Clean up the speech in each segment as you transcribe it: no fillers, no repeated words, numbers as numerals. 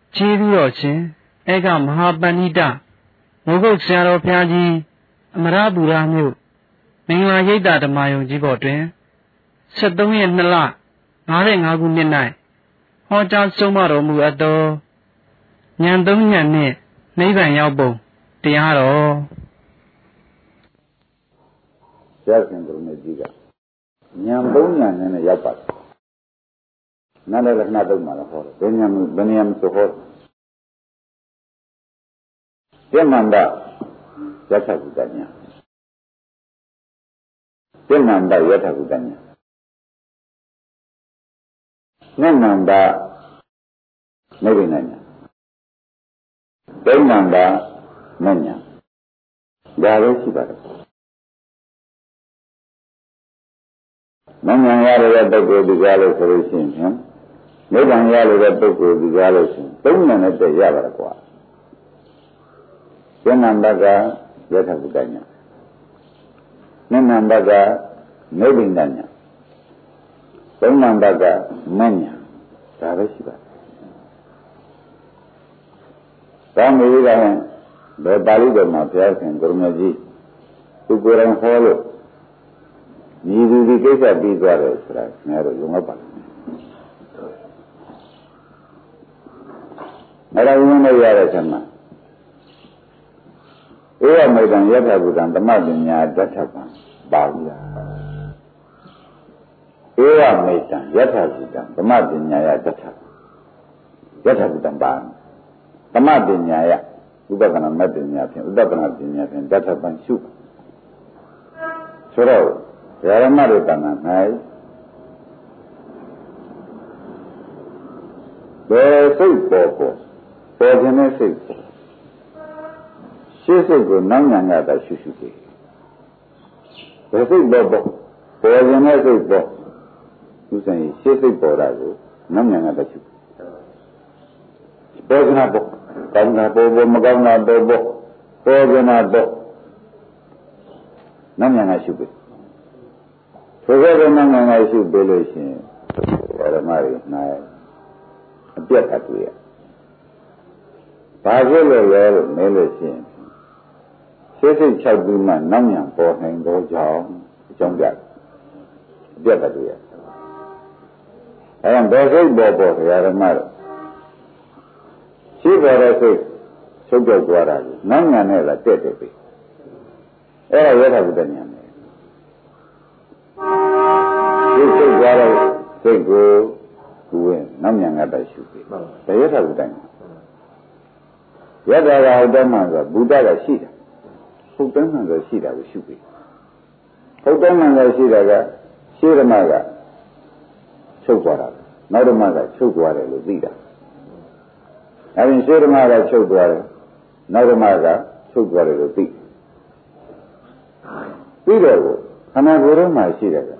ကျေးဇူးတော်ရှင်ဧကမဟာပဏိတမိုးကုတ်ဆရာတော်ဘုရားကြီးအမရပူရမြို့မင်္ဂလာရိပ်သာဓမ္မယုံကြီးပေါ်တွင်73ရက်2လ55ခုနှစ်၌ဟောကြားဆုံးမတော်မူအပ်သောဉာဏ်သုံးဉာဏ်နှင့်နိဗ္ဗာန်ရောက်ပုံတရားတော်ဆရာရှင်ကိုမြတ်ကြီးကဉာဏ်သုံးဉာဏ်နဲ့ရောက်ပါတယ်နားလည်လက္ခဏာသုံးပါလားဟောတယ်ဘယ်ဉာဏ်ဆိုဟောပြမန္တယထာကုတ္တညာပြမန္တယထာကုတ္တညာနမန္တနိဗ္ဗာန်ညာဒိမန္တမညာဒါလည်းရှိပါတယ်မညာရတဲ့ပုဂ္ဂိုလ်ဒီကားလို့ဆိုလို့ရှိရင်နိဗ္ဗာန်ရတဲ့ပုဂ္ဂိုလ်ဒီကားလို့ဆိုရင်သုံးဉာဏ်နဲ့တည်းရပါတယ်ကွာဉာဏ်ဘကယထာကုတ္တညာဉာဏ်ဘကနိဗ္ဗာန်ညာသုံးဉာဏ်ဘကမညာဒါပဲရှိပါတယ်ဒါမျိုးကဘယ်ပါဠိတော်မှာဘုရားရှင်ကိုရမကြီးသူကိုယ်တိုင်ဟောလို့ညီသူဒီကိစ္စပြီးသွားတယ်ဆိုတာများတော့ယုံတော့ပါအဲ့ဒါဝင်နေရတဲ့ဆံမှာဧဝမေတံယထာကုတံဓမ္မပညာတထပံပါဠိယာဧဝမေတံယထာကုတံဓမ္မပညာယတထယထာကုတံပါဓမ္မပညာယဥပဒနာမပညာဖြင့်ဥပဒနာပညာဖြင့်တထပံရှုဆိုတော့ဓမ္မတို့တဏ္ဍာ၌ဘယ်စိတ်ပေါ်ခြင်းနဲ့စိတ်ပေါ်ရှေ့စိတ်ကိုနောက်ညာကရှုရှုပြီဘယ်စိတ်ပေါ်ခြင်းနဲ့စိတ်ပေါ်သူဆိုင်ရှေ့စိတ်ပေါ်တာကိုနောက်ညာကရှုပေါ်ခြင်းပေါ်ကောင်းတာပေါ်မကောင်းတာပေါ်ခြင်းပေါ်နောက်ညာကရှုပြီဆိုကြတဲ့နိုင်ငံကရှုပေးလို့ရှိရင်ဓမ္မတွေနိုင်အပြတ်ကတွေ့ရဘာဖြစ်လို့လဲလို့မဲလို့ရှိရင်စိတ်6ပြီးမှနောက်ညာပေါ်နိုင်သောကြောင့်အကြောင်းပြအပြတ်ကတွေ့ရအဲဒါဘယ်စိတ်ပေါ်ဓမ္မတွေရှိပေါ်တဲ့စိတ်ချုပ်ပြောက်သွားတာကိုနောက်ညာနဲ့လာတက်တယ်ပြီအဲ့ဒါယထာကုတ္တညာဒီစိတ်သွားတဲ့စိတ်ကိုကိုယ်နောက်ညာငါတရှုပြီဘယ်ရထကုတ္တညာယထာကဟုတ်တယ်မှဆိုဘုဒ္ဓကရှိတာဟုတ်တယ်မှဆိုရှိတာကိုရှုပြီဟုတ်တယ်မှဆိုရှိတာကရှင်းဓမ္မကချုပ်သွားတာနောက်ဓမ္မကချုပ်သွားတယ်လို့သိတာအဲဒီရှင်းဓမ္မကချုပ်သွားတယ်နောက်ဓမ္မကချုပ်သွားတယ်လို့သိပြီးတော့ခန္ဓာကိုယ်ထဲမှာရှိတယ်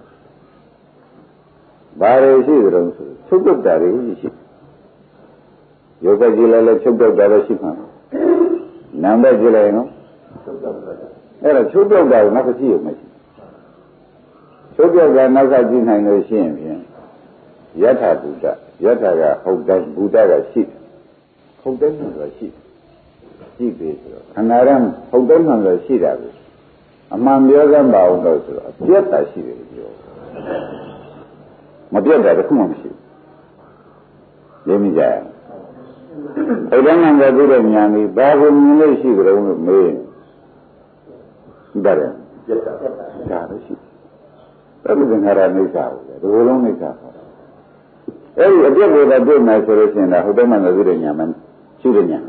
ဘာတွေရှိကြုံဆိုချုပ်တုတ်တာတွေရှိယောဂကြည့်လိုက်လဲချုပ်တုတ်တာပဲရှိမှာနာမ်ပဲကြည့်လိုက်နော်အဲ့ဒါချုပ်တုတ်တာကိုနောက်ကကြည့်ရမရှိချုပ်တုတ်တာနောက်ကကြည့်နိုင်လို့ရှိရင်ဖြင့်ယထာဘုဒ္ဓယထာကဟုတ်တယ်ဘုဒ္ဓကရှိဟုတ်တယ်ဆိုတာရှိပြီဆိုတော့ခန္ဓာရမ်းဟုတ်တယ်မှဆိုရှိတာပဲအမှန်ပြောစမ်းပါအောင်လို့ဆိုတော့အပြတ်တာရှိတယ်ပြောမပြတ်တာတခုမှမရှိဘူးလေးမိကြဘုရားနာမပြုတဲ့ဉာဏ်ကြီးဘာကိုမြင်လို့ရှိကြုံလို့မေးဒါလည်းပြတ်တာဒါလည်းရှိတယ်ဘုရားငါရမိစ္ဆာဘူးလေဒီလိုလုံးမိစ္ဆာပါအဲ့ဒီအပြတ်ကိုတော့တွေ့မယ်ဆိုလို့ရှိရင်ဒါဟုတ်တယ်မှလည်းပြုတဲ့ဉာဏ်မှရှိတဲ့ဉာဏ်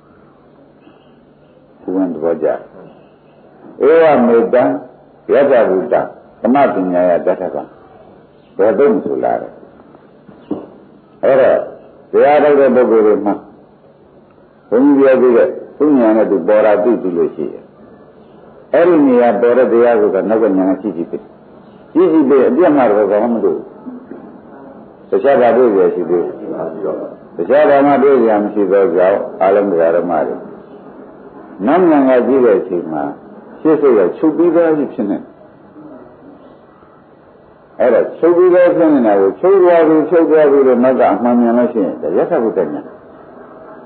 ဘုရားတော်ကြဧဝမေတ္တယတဗုဒ္ဓသမပညာယတထကဘယ်တော့မှဆိုလာတယ်အဲ့တော့တရားတော်တဲ့ပုဂ္ဂိုလ်တွေမှာဘုန်းကြီးပြောပြီးတဲ့သူဉာဏ်နဲ့သူပေါ်တာသိပြီလို့ရှိတယ်အဲ့ဒီနေရာပေါ်တဲ့တရားကိုတော့နောက်ကဉာဏ်ရှိပြီအပြတ်မှတော့ဘာမှမလုပ်ဘူးတရားဘာတွေ့ရရှိသေးတရားဘာမှတွေ့ရမရှိသောကြောင့်အလုံးတရားဓမ္မတွေနောက်ဉာဏ်ကကြည့်တဲ့အချိန်မှာရှင်းစိတ်ကချုပ်ပြီးသားဖြစ်နေအဲ့ဒါချုပ်ပြီးသားဖြစ်နေတာကိုချုပ်သွားပြီလို့နောက်ကအမှန်ဉာဏ်လို့ရှိရင်ယထာဘုဒ္ဓဉာဏ်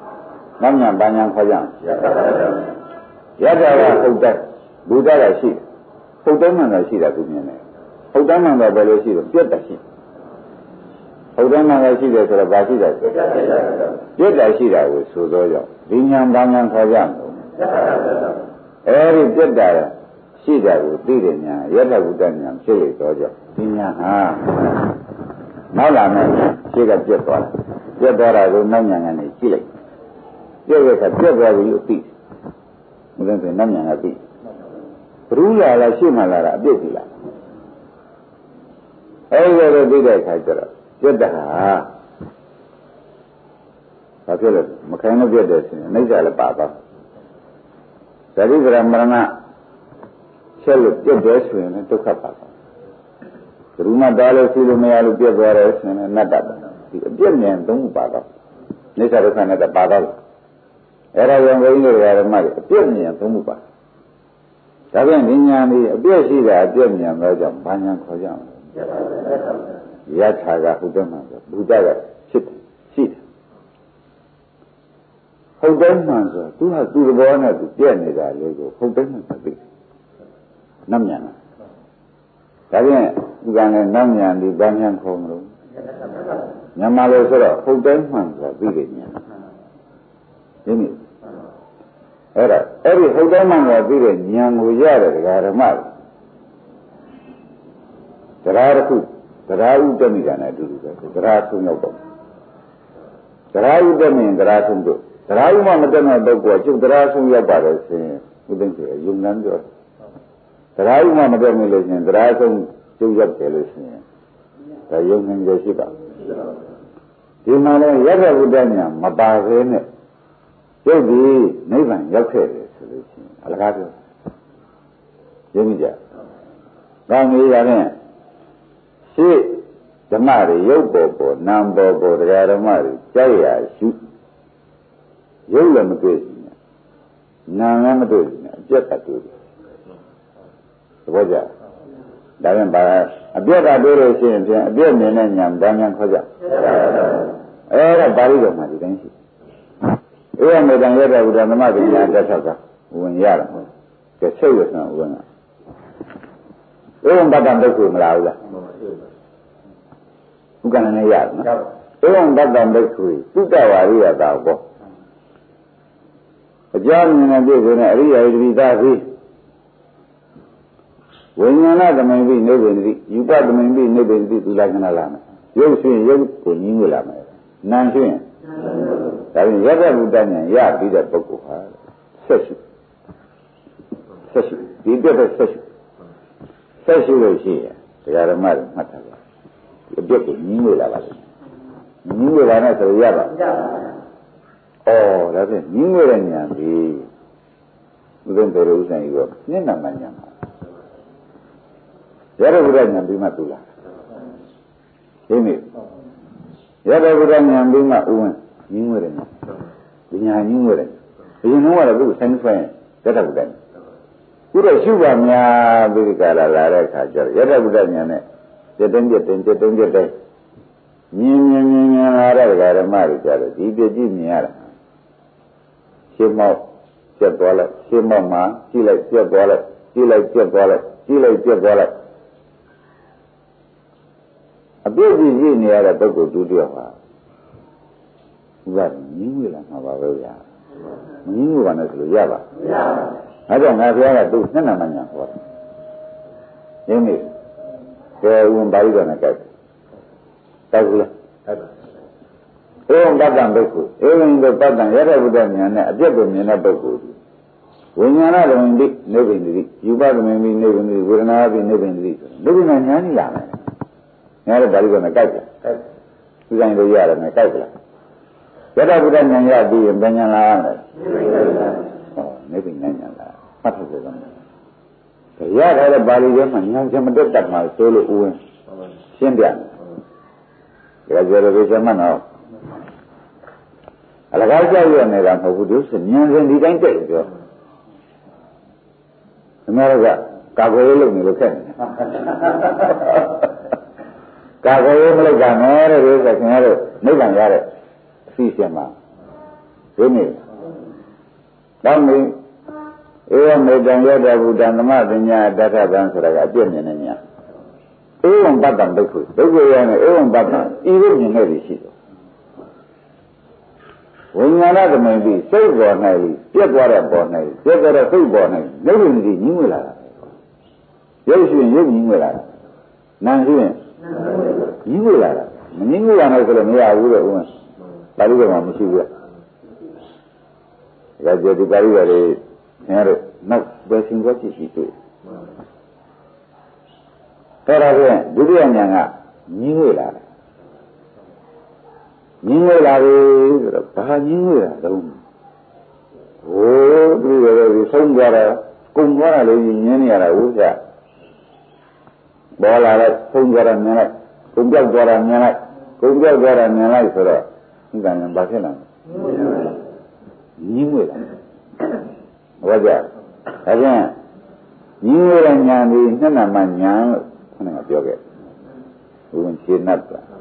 နောက်ညာဘာညာခေါ်ကြရတာကဟုတ်တယ်ဘုရားကရှိဟုတ်တယ်မှန်တော့ရှိတာသူမြင်တယ်ဟုတ်တယ်မှန်တော့ဘယ်လိုရှိတော့ပြတ်တာရှိဟုတ်တယ်မှန်တော့ရှိတယ်ဆိုတော့ဘာရှိတယ်ပြတ်တာရှိတာကိုဆိုသောကြောင့်ဒီညာဘာညာခေါ်ကြအဲဒီပြတ်တာရှိတာကိုသိတဲ့ညာယတ္ထဘုဒ္ဓညာဖြစ်လေသောကြောင့်ဒီညာဟာနောက်လာမယ်ရှိကပြတ်သွားတာကိုနောက်ညာကနေကြည့်လိုက်ပြည့်ရခါပြတ်သွားပြီလို့သိမလို့ဆိုနောက်ညာကသိဘုရားလာရှိမှလာတာအပြစ်ကြီးလားအဲဒီလိုသိတဲ့အခါကျတော့ပြတ်တာဟာဘာဖြစ်လဲမခိုင်လို့ပြတ်တယ်ဆိုရင်အိဋ္ဌလည်းပါသွားသတိပ္ပံမရဏဆက်လို့ပြတ်တယ်ဆိုရင်ဒုက္ခပါသွားဘုရားတားလို့ရှိလို့မရလို့ပြတ်သွားတယ်ဆိုရင်နတ္တပါဒီအပြစ်ဉာဏ်သုံးခုပါတော့အိဋ္ဌဒုက္ခနဲ့ပါတော့အဲ့ဒါကြောင့်ဘုန်းကြီးတို့ဓမ္မတွေအပြစ်ဉာဏ်သုံးခုပါဒါပြန်ဉာဏ်ဒီအပြစ်ရှိတာအပြစ်ဉာဏ်တော့ကြောင့်ဘာဉာဏ်ခေါ်ကြမလဲယထာကဟုတ်တယ်မှာဆိုဘုဒ္ဓကဖြစ်ရှိတယ်ဟုတ်တယ်မှန်ဆိုသူဟာသူ့ဘောနဲ့သူပြည့်နေတာလေးကိုဟုတ်တယ်မှန်သိနတ်ဉာဏ်ဒါပြန်ဒီကနေ့နတ်ဉာဏ်ဒီဘာဉာဏ်ခေါ်မလို့မြန်မာလိုဆိုတော့ဟုတ်တယ်မှန်ဆိုတာသိတယ်ဉာဏ်ဒီနေ့အဲ့ဒီဟုတ်တယ်မှန်ဆိုတာသိတဲ့ဉာဏ်ကိုရတယ်ဓမ္မတရားတစ်ခုတရားဥတ္တမိတာနဲ့အတူတူပဲတရားဆုံးရောက်တော့တရားဥတ္တမိရင်တရားဆုံးတို့တရားဥမှမတက်တဲ့ပုဂ္ဂိုလ်ကကျုပ်တရားဆုံးရောက်ပါတယ်ဆိုရင်ဥဒ္ဒင်ကျေယုံနမ်းပြောတရားဥမှမတက်မိလို့ရှိရင်တရားဆုံးကျုပ်ရောက်တယ်လို့ရှိရင်ဒါယုံနိုင်ကြရှိပါဒီမှာလည်းယတ္ထဝုဒ္ဒညာမပါသေးနဲ့ကျုပ်ဒီနိဗ္ဗာန်ရောက်ခဲ့တယ်ဆိုလို့ရှိရင်အလကားပြောရင်းမိကြကောင်းပြီဒါဖြင့်ရှိဓမ္မတွေရုပ်ပေါ်ပေါ်နာမ်ပေါ်ပေါ်တရားဓမ္မတွေကြိုက်ရရှုရုပ်လည်းမတွေ့ဘူးနာမ်လည်းမတွေ့ဘူးအပြတ်ကတွေ့တယ်သဘောကျဒါပြန်ပါအပြတ်ကတွေ့လို့ရှိရင်ပြန်အပြတ်မြင်တဲ့ညာဘာညာခေါ်ကြအဲ့ဒါပါဠိတော်မှာဒီတိုင်းရှိဧဝမေတံရတ္တဘုဒ္ဓသမဂညာတက်ဆောက်ကဝင်ရတာဟုတ်ကဲဆိတ်ရစံဝင်တာဧဝံပတ္တံဒုက္ခမလားဘူးလားဥက္ကဏနဲ့ရတယ်နော်ဧဝံပတ္တံဒုက္ခသုတ္တဝါရိယတာပေါ့အကြောင်းမြင်တဲ့ပြည့်စုံတဲ့အရိယာယတိသာသိဝိညာဏသမိန်ပြီးနိဗ္ဗာန်တိယူပသမိန်ပြီးနိဗ္ဗာန်တိသူလာခဏလာမယ်ရုပ်ရှင်ရုပ်ကိုညှင်းဝေလာမယ်နာမ်ရှင်ဒါပြင်ရတ္တဘုဒ္ဓဉာဏ်ရပြီးတဲ့ပုဂ္ဂိုလ်ဟာဆက်ရှိဒီပြတ်တဲ့ဆက်ရှိလို့ရှိရင်တရားဓမ္မတွေမှတ်ထားပါဒီအပြတ်ကိုညှင်းဝေလာပါလိမ့်မယ်ညှင်းဝေလာနဲ့ဆိုရပါဒါဖြင့်ညှင်းဝေတဲ့ဉာဏ်ဒီဥဒ္ဒံတေရဥစ္စာကြီးကမျက်နှာမှဉာဏ်ပါရတ္တဘုဒ္ဓဉာဏ်ပြီးမှသူလာဒီနေ့ရတ္တဘုဒ္ဓဉာဏ်ပြီးမှဥဝင်ညင်းဝဲတယ်ဒီညာညင်းဝဲတယ်ဘယ်နှောကတော့သူ့ဆိုင်ဆိုင်ရတ္တဘုဒ္ဓခုတော့ရှုပါများပြီးဒီကလာလာတဲ့အခါကျတော့ရတ္တဘုဒ္ဓဉာဏ်နဲ့จิตတိုင်းမြင်လာတဲ့ဓမ္မတွေကြတော့ဒီပြည့်ကြည့်မြင်ရတာရှင်းမောက်ပြတ်သွားလိုက်ရှင်းမောက်မှာကြည့်လိုက်ပြတ်သွားလိုက်ကြည့်လိုက်ပြတ်သွားလိုက်ကြည့်လိုက်ပြတ်သွားလိုက်အပြည့်ကြည့်နေရတဲ့ပုဂ္ဂိုလ်ဒုတိယဟာဥပဒေညင်းဝေလာမှာပါပဲဗျာမညင်းဝေပါနဲ့ဆိုလို့ရပါမရပါဘူးအဲကြောင့်ငါဘုရားကသူ့နှစ်နာမညာဟောတယ်ဒီနေ့ကဲဝင်ပါဠိတော်နဲ့ကြိုက်တယ်ဘူးလားဧဝံပတ္တံဘိက္ခုဧဝံပတ္တံရတ္တဘုဒ္ဓဉာဏ်နဲ့အပြည့်ကိုမြင်တဲ့ပုဂ္ဂိုလ်ဝိညာဏဓမ္မတိနိဗ္ဗာန်တိယူပဓမ္မတိနိဗ္ဗာန်တိဝေဒနာတိနိဗ္ဗာန်တိဆိုနိဗ္ဗာန်ဉာဏ်ကြီးလာမယ်ငါတို့ပါဠိတော်နဲ့ကြိုက်တယ်ဒီတိုင်းလို့ရတယ်နဲ့ကြိုက်တယ်ရတ္တဘုဒ္ဓဉာဏ်ရပြီးရင်ဘယ်ဉာဏ်လာရမလဲနိဗ္ဗာန်ဉာဏ်လာမှတ်ထုတ်ကြတယ်ရထားတဲ့ပါဠိထဲမှာဉာဏ်ချက်မတက်တတ်မှာဆိုလို့ဥဝင်ရှင်းပြတယ်ဒါကြရတဲ့မှတ်တော့အလကားကြောက်ရနေတာမဟုတ်ဘူးသူဉာဏ်စဉ်ဒီတိုင်းတက်ပြောအများကကာကွယ်ရေးလုပ်နေလို့ခက်နေကာကွယ်ရေးမလုပ်တာနဲ့တဲ့ဒီကခင်ဗျားတို့နိဗ္ဗာန်ရတဲ့အစီအစဉ်မှာဒီနေ့တောင်းပြီးဧဝမေတံယတဗုဒ္ဓသမပညာတထဗံဆိုတာကအပြည့်မြင်နေညာဧဝံပတ္တံဒုက္ခဒုက္ခရနဲ့ဧဝံပတ္တံဤလိုမြင်ခဲ့ပြီးရှိတယ်ဝိညာဏသမိန်ပြီးစိတ်ပေါ်၌ပြက်သွားတဲ့ပေါ်၌ပြက်သွားတဲ့စိတ်ပေါ်၌ရုပ်ရည်ကြီးညှင်းဝဲလာတာရုပ်ရှင်ရုပ်ညှင်းဝဲလာတာနာမ်ရှင်ညှင်းဝဲလာတာမညှင်းဝဲလာတော့ဆိုလို့မရဘူးတဲ့ဥမာပါဠိတော်မှာမရှိဘူးဒါကြဒီပါဠိတော်လေးခင်ဗျားတို့နောက်ပဲသင်္ဘောကြည့်ရှိတွေ့တော်တော်ဖြင့်ဒုတိယဉာဏ်ကညှင်းဝဲလာတာညင်းဝဲလာပြီဆိုတော့ဘာညင်းဝဲတာတုံးဟိုးသူတို့တွေဆုံးကြတာကုံသွားတာလို့ညင်းနေရတာဟုတ်ကြပေါ်လာတော့ဆုံးကြတာမြင်လိုက်ကုံပြောက်သွားတာမြင်လိုက်ကုံပြောက်သွားတာမြင်လိုက်ဆိုတော့ဒီကံကဘာဖြစ်လာလဲညင်းဝဲတာဟုတ်ကြဒါကြောင့်ညင်းဝဲတဲ့ညာဒီနှစ်နာမှညာလို့ခေါင်းကပြောခဲ့ဘုရင်ခြေနှပ်တာ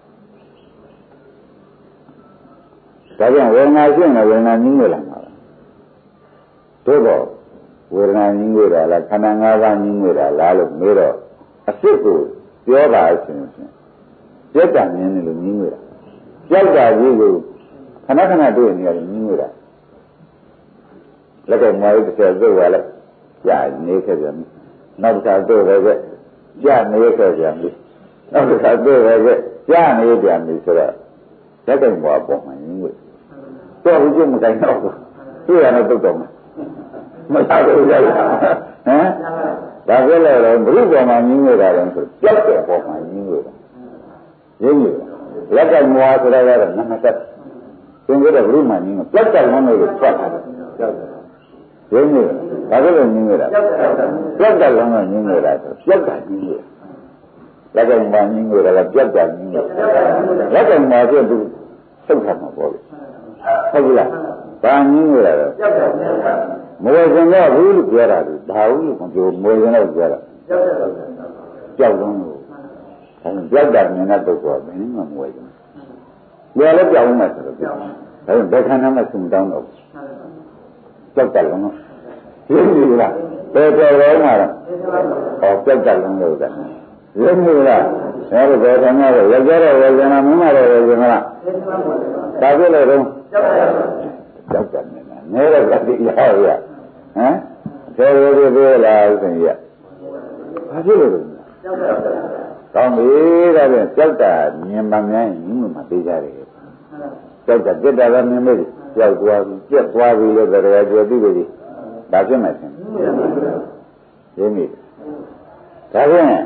ဒါကြောင့်ဝေဒနာရှိရင်ဝေဒနာညှင်းဝဲလာမှာသို့တော့ဝေဒနာညှင်းဝဲတာလားခန္ဓာ၅ပါးညှင်းဝဲတာလားလို့မေးတော့အစ်စ်ကိုပြောတာအရှင်ပြက်တာမြင်နေလို့ညှင်းဝဲတာကြောက်တာကြီးကိုခဏခဏတွေ့နေရတယ်ညှင်းဝဲတာလက်ကမော်ရီတစ်ချက်သုတ်ရလိုက်ကြာနေခဲ့ပြန်ပြီနောက်တစ်ခါသုတ်ရခဲ့ကြာနေခဲ့ပြန်ပြီနောက်တစ်ခါသုတ်ရခဲ့ကြာနေပြန်ပြီဆိုတော့လက်ကမော်ပေါ်မှာညှင်းဝဲတော့ဘုရားမကိုင်တော့ဘူးသူ့ရတော့တုတ်တော့မှာမသာဘူးကြလားဟမ်ဒါကြလဲတော့ဘုရားပေါ်မှာညင်းနေတာတော့ဆိုကြောက်တဲ့ပေါ်မှာညင်းနေတာရင်းကြီးလက်ကမွာဆိုတော့ကတော့နမတက်သင်္ကေတဘုရားမှာညင်းကြောက်တဲ့လုံးလို့ထွက်တာကြောက်တယ်ရင်းကြီးဒါကြလဲညင်းနေတာကြောက်တဲ့လုံးကညင်းနေတာဆိုကြောက်တာညင်းနေတာလက်ကမွာညင်းနေတာကကြောက်တာညင်းနေတာလက်ကမွာဆိုသူဆုတ်ထားမှာပေါ့ဟုတ်ကဲ့ဘာညင်းရလဲမဝေစင်တော့ဘူးလို့ပြောတာလေဘာဘူးလို့ပြောမဝေစင်တော့ပြောတာကြောက်တော့လို့ကြောက်တာမြင်တဲ့ပုဂ္ဂိုလ်ကဘယ်နည်းမှမဝေဘူးပြောလည်းကြောက်မှဆိုတော့ပြောဒါပေမဲ့ဘယ်ခန္ဓာမှစုံတောင်းတော့ကြောက်တယ်လုံးရင်းနေလားဘယ်တော်ရောမှာလဲဟောကြောက်တယ်လုံးလို့ကရင်းနေလားအဲ့ဒါဘယ်ခန္ဓာလဲရကြတော့ဝေစင်နာမင်းမတော့ဝေစင်လားဒါကြလို့တော့ကြောက်တယ်နဲ့နဲတော့ကတိရောက်ရဟမ်သေရသေးသေးလားဥစဉ်ရဘာဖြစ်လို့လဲကြောက်တယ်ကောင်းပြီဒါဖြင့်ကြောက်တာမြင်မှများရင်မြင်မှသိကြတယ်ကြောက်တာပြစ်တာလည်းမြင်မေးကြောက်သွားပြီပြက်သွားပြီလို့တရားကြွသိပြီဒါဖြစ်မှရှင်ရင်းနေဒါဖြင့်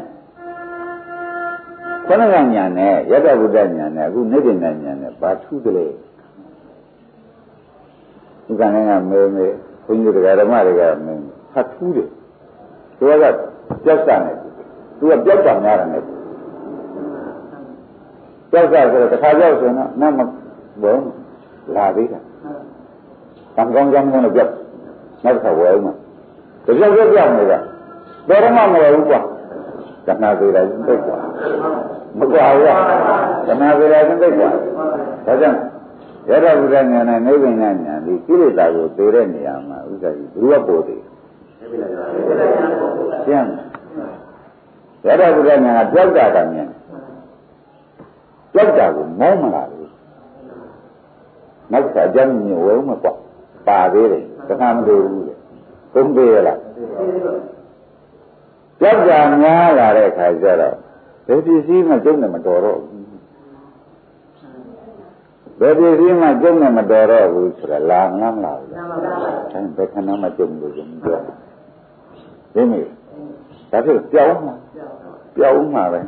ခဏကညာနဲ့ယတ္တဝုဒ္ဒညာနဲ့အခုနိဗ္ဗာန်ညာနဲ့ဘာထူးတယ်လဲဒီကနေ့ကမေးဘုန်းကြီးတွေကဓမ္မတွေကမင်းဟာထူးတယ်သူကကြောက်တာနဲ့သူကကြောက်တာများတယ်နဲ့ကြောက်တာဆိုတော့တစ်ခါကြောက်ဆိုတော့နတ်မဘုံလာသေးတာတန်ကောင်းကြောင်းနဲ့ကြောက်နောက်တစ်ခါဝယ်ဦးမှာတကြောက်ကြောက်နေတာဘယ်တော့မှမဝယ်ဘူးကွာတဏှာသေးတာသိကွာမကွာဘူးတဏှာသေးတာသိကွာဒါကြောင့်ရတ္တဝိဒ္ဓဉာဏ်နဲ့နိဗ္ဗာန်ဉာဏ်ဒီကိလေသာကိုသိတဲ့နေရာမှာဥစ္စာကြီးဘုရားပို့တယ်ကျမ်းရတ္တဝိဒ္ဓဉာဏ်ကကြောက်တာကမြင်ကြောက်တာကိုမောမလာဘူးနောက်တစ်ခါအကျဉ်းမြင်ဝဲမကွာပါသေးတယ်တခါမတွေ့ဘူးလေသုံးသေးရလားကြောက်တာများလာတဲ့ခါကျတော့ဘယ်ပစ္စည်းမှကျုံးနေမတော်တော့ဘူးဘယ်ပစ္စည်းမှကျုံးနေမတော်တော့ဘူးဆိုတာလာငမ်းလာဘူးအဲဘယ်ခဏမှကျုံးလို့ပြောဒီမိဒါဆိုပြောင်းမှာပဲ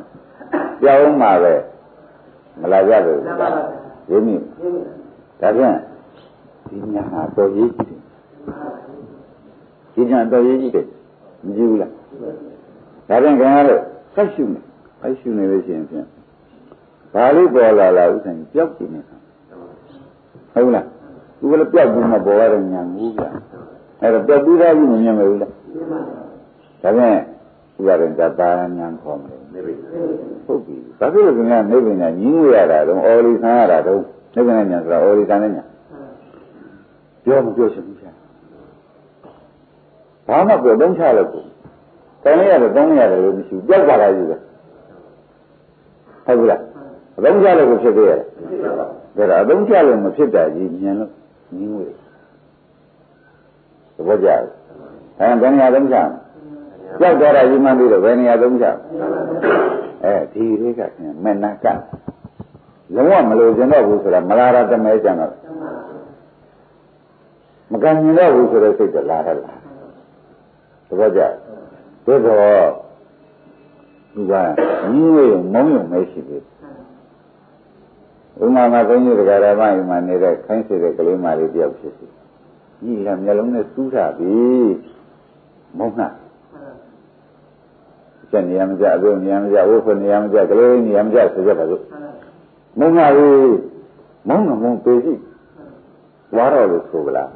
မလာကြဘူးဒီမိဒါပြန်ဒီညာဟာတော်ရေးကြည့်တယ်ဒီညာတော်ရေးကြည့်တယ်မကြည့်ဘူးလားဒါပြန်ခင်ဗျားတို့ဆက်ရှုနေလို့ရှိရင်ဖြင့်ဘာလို့ပေါ်လာဥစ္စာကြီးပြောက်နေနေတာဟုတ်လားသူကလည်းပြောက်ပြီးမှပေါ်ရတဲ့ညာဘူးဗျအဲ့တော့ပြောက်ပြီးသားကြီးမမြင်မဘူးလားဒါပြန်ဥပါဒံတပါညာခေါ်မယ်ဟုတ်ပြီဘာဖြစ်လို့ခင်ဗျားနိဗ္ဗာန်ညာညင်းရတာတော့အော်လီဆန်းရတာတော့နိဗ္ဗာန်ညာဆိုတာအော်လီဆန်းတဲ့ညာပြောမပြောချင်ဘူးဗျာဘာမှပြောတော့ချလို့ကိုတောင်းရတယ်တောင်းရတယ်လို့မရှိဘူးပြောက်ကြတာကြီးပဲဟုတ်ဘူးလားအသုံးချလို့ကိုဖြစ်သေးရဲ့ဒါတော့အသုံးချလို့မဖြစ်တာကြီးမြင်လို့ငင်းဝေးသဘောကျတယ်ဘယ်နေရာသုံးချပြောက်သွားတာကြီးမှပြီးတော့ဘယ်နေရာသုံးချဒီလေးကမနာကလုံးဝမလို့ကျင်တော့ဘူးဆိုတာမလာရတမဲကျန်တော့မကံမြင်တော့ဘူးဆိုတဲ့စိတ်ကလာတယ်လားသဘောကျသို့တော့သူကညီဝေးမုံယုံမရှိဘူးဥမာမှာဘုန်းကြီးတရားဓမ္မအိမ်မှာနေတဲ့ခိုင်းစေတဲ့ကလေးမလေးတယောက်ဖြစ်စီညီလည်းမျက်လုံးနဲ့စူးထားပြီမုံနာကျက်နေရမကြအပြုံးနေရမကြဝိဖွနေရမကြကလေးနေရမကြဆိုကြပါစို့မုံနာလေးမုံကမုံပေရှိသွားတော့လို့ဆိုကြလား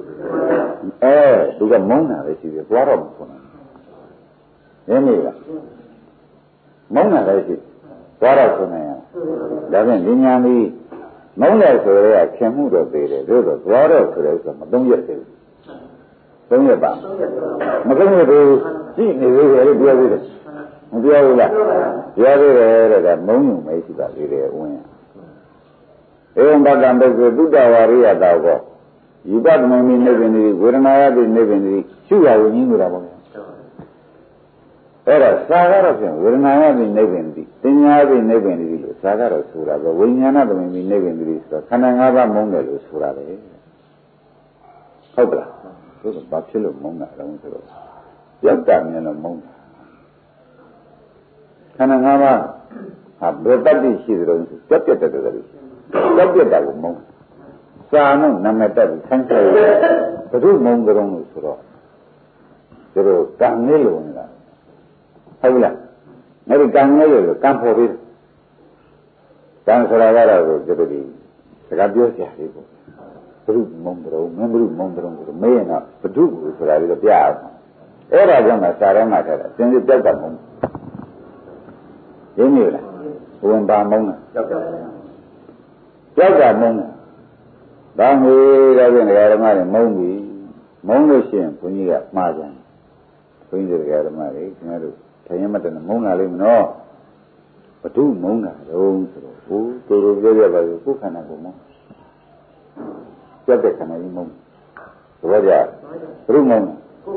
သူကမုံနာပဲရှိတယ်သွားတော့မဆိုနိုင်ရင်းနေလားမုံနာပဲရှိသွားတော့ဆိုနိုင်ရဒါဖြင့်ဒီညာလေးမုံတယ်ဆိုရဲခင်မှုတော့သေးတယ်သို့တော့သွားတော့ဆိုရဲဆိုမသုံးရက်သေးဘူး3ရက်ပါမသုံးရက်သေးဘူးကြည့်နေသေးတယ်လို့ပြောသေးတယ်မပြောဘူးလားပြောသေးတယ်တဲ့ကမုံယုံမရှိပါသေးတယ်ဝင်ဧဝံပတ္တံပုဂ္ဂိုလ်သုတ္တဝါရိယတာကောဤပတ္တမမိနေပင်ဒီဝေဒနာယတိနေပင်ဒီရှုရဝိညာဉ်ဆိုတာပေါ့အဲ့တော့သာကတော့ဖြင့်ဝေဒနာယတိနေပင်ဒီတင်ညာယတိနေပင်ဒီလို့သာကတော့ဆိုတာပဲဝိညာဏသမမိနေပင်ဒီဆိုတော့ခန္ဓာ၅ပါးမုန်းတယ်လို့ဆိုတာပဲဟုတ်ကလားဆိုတော့ဘာဖြစ်လို့မုန်းတာလဲဆိုတော့ပြတ်တာမြင်လို့မုန်းတာခန္ဓာ၅ပါးဟာဘယ်တတ်သိရှိသလဲဆိုပြတ်တဲ့တည်းလို့ပြတ်တာကိုမုန်းစာနဲ့နာမည်တက်ပြီးဆန်းဆက်ရဘုရုမုံကြုံလို့ဆိုတော့သူတို့ကံနေလို့နေတာဟုတ်လားအဲ့ဒီကံနေလို့ကံပေါ်ပြီးကံဆိုတာကတော့သူတို့ဒီစကားပြောကြတယ်ပေါ့ဘုရုမုံကြုံမင်းဘုရုမုံကြုံဆိုမေးရင်တော့ဘုရုကိုဆိုတာလေးတော့ပြအောင်အဲ့ဒါကြောင့်စာထဲမှာထားတာသင်္ကြန်ပြောက်တာမုံရင်းနေလားဝင်ပါမုံလားပြောက်တာမုံဘာငွေတော့ပြင်တရားဓမ္မတွေမုံပြီမုံလို့ရှိရင်ဘုန်းကြီးကမှားကြတယ်ဘုန်းကြီးတရားဓမ္မတွေခင်ဗျားတို့ထရင်မတန်မုံလာလိမ့်မနော်ဘု து မုံတာတော့ဆိုတော့ဟိုတို့တို့ပြောရပါဘူးကိုယ်ခန္ဓာကိုမုံပြတ်တဲ့ခန္ဓာကြီးမုံသဘောကျဘုရုမုံ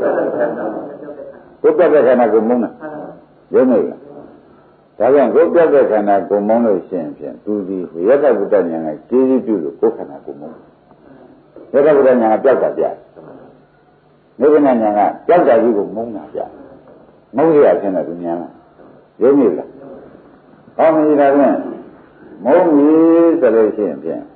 ကိုယ်ပြတ်တဲ့ခန္ဓာကိုမုံတာရုံးနေလားဒါကြောင့်ကိုယ်ပြတ်တဲ့ခန္ဓာကိုမုံလို့ရှိရင်ဖြင့်သူဒီရတ္တဗုဒ္ဓဉာဏ်ကကျေးဇူးပြုလို့ကိုယ်ခန္ဓာကိုမုံရတ္တဗုဒ္ဓဉာဏ်ကပြောက်တာပြနိဗ္ဗာန်ဉာဏ်ကပြောက်တာကြီးကိုမုံတာပြမုံရရခြင်းနဲ့သူဉာဏ်လားရုံးနေလားဟောမကြီးတာဖြင့်မုံကြီးဆိုလို့ရှိရင်ဖြင့်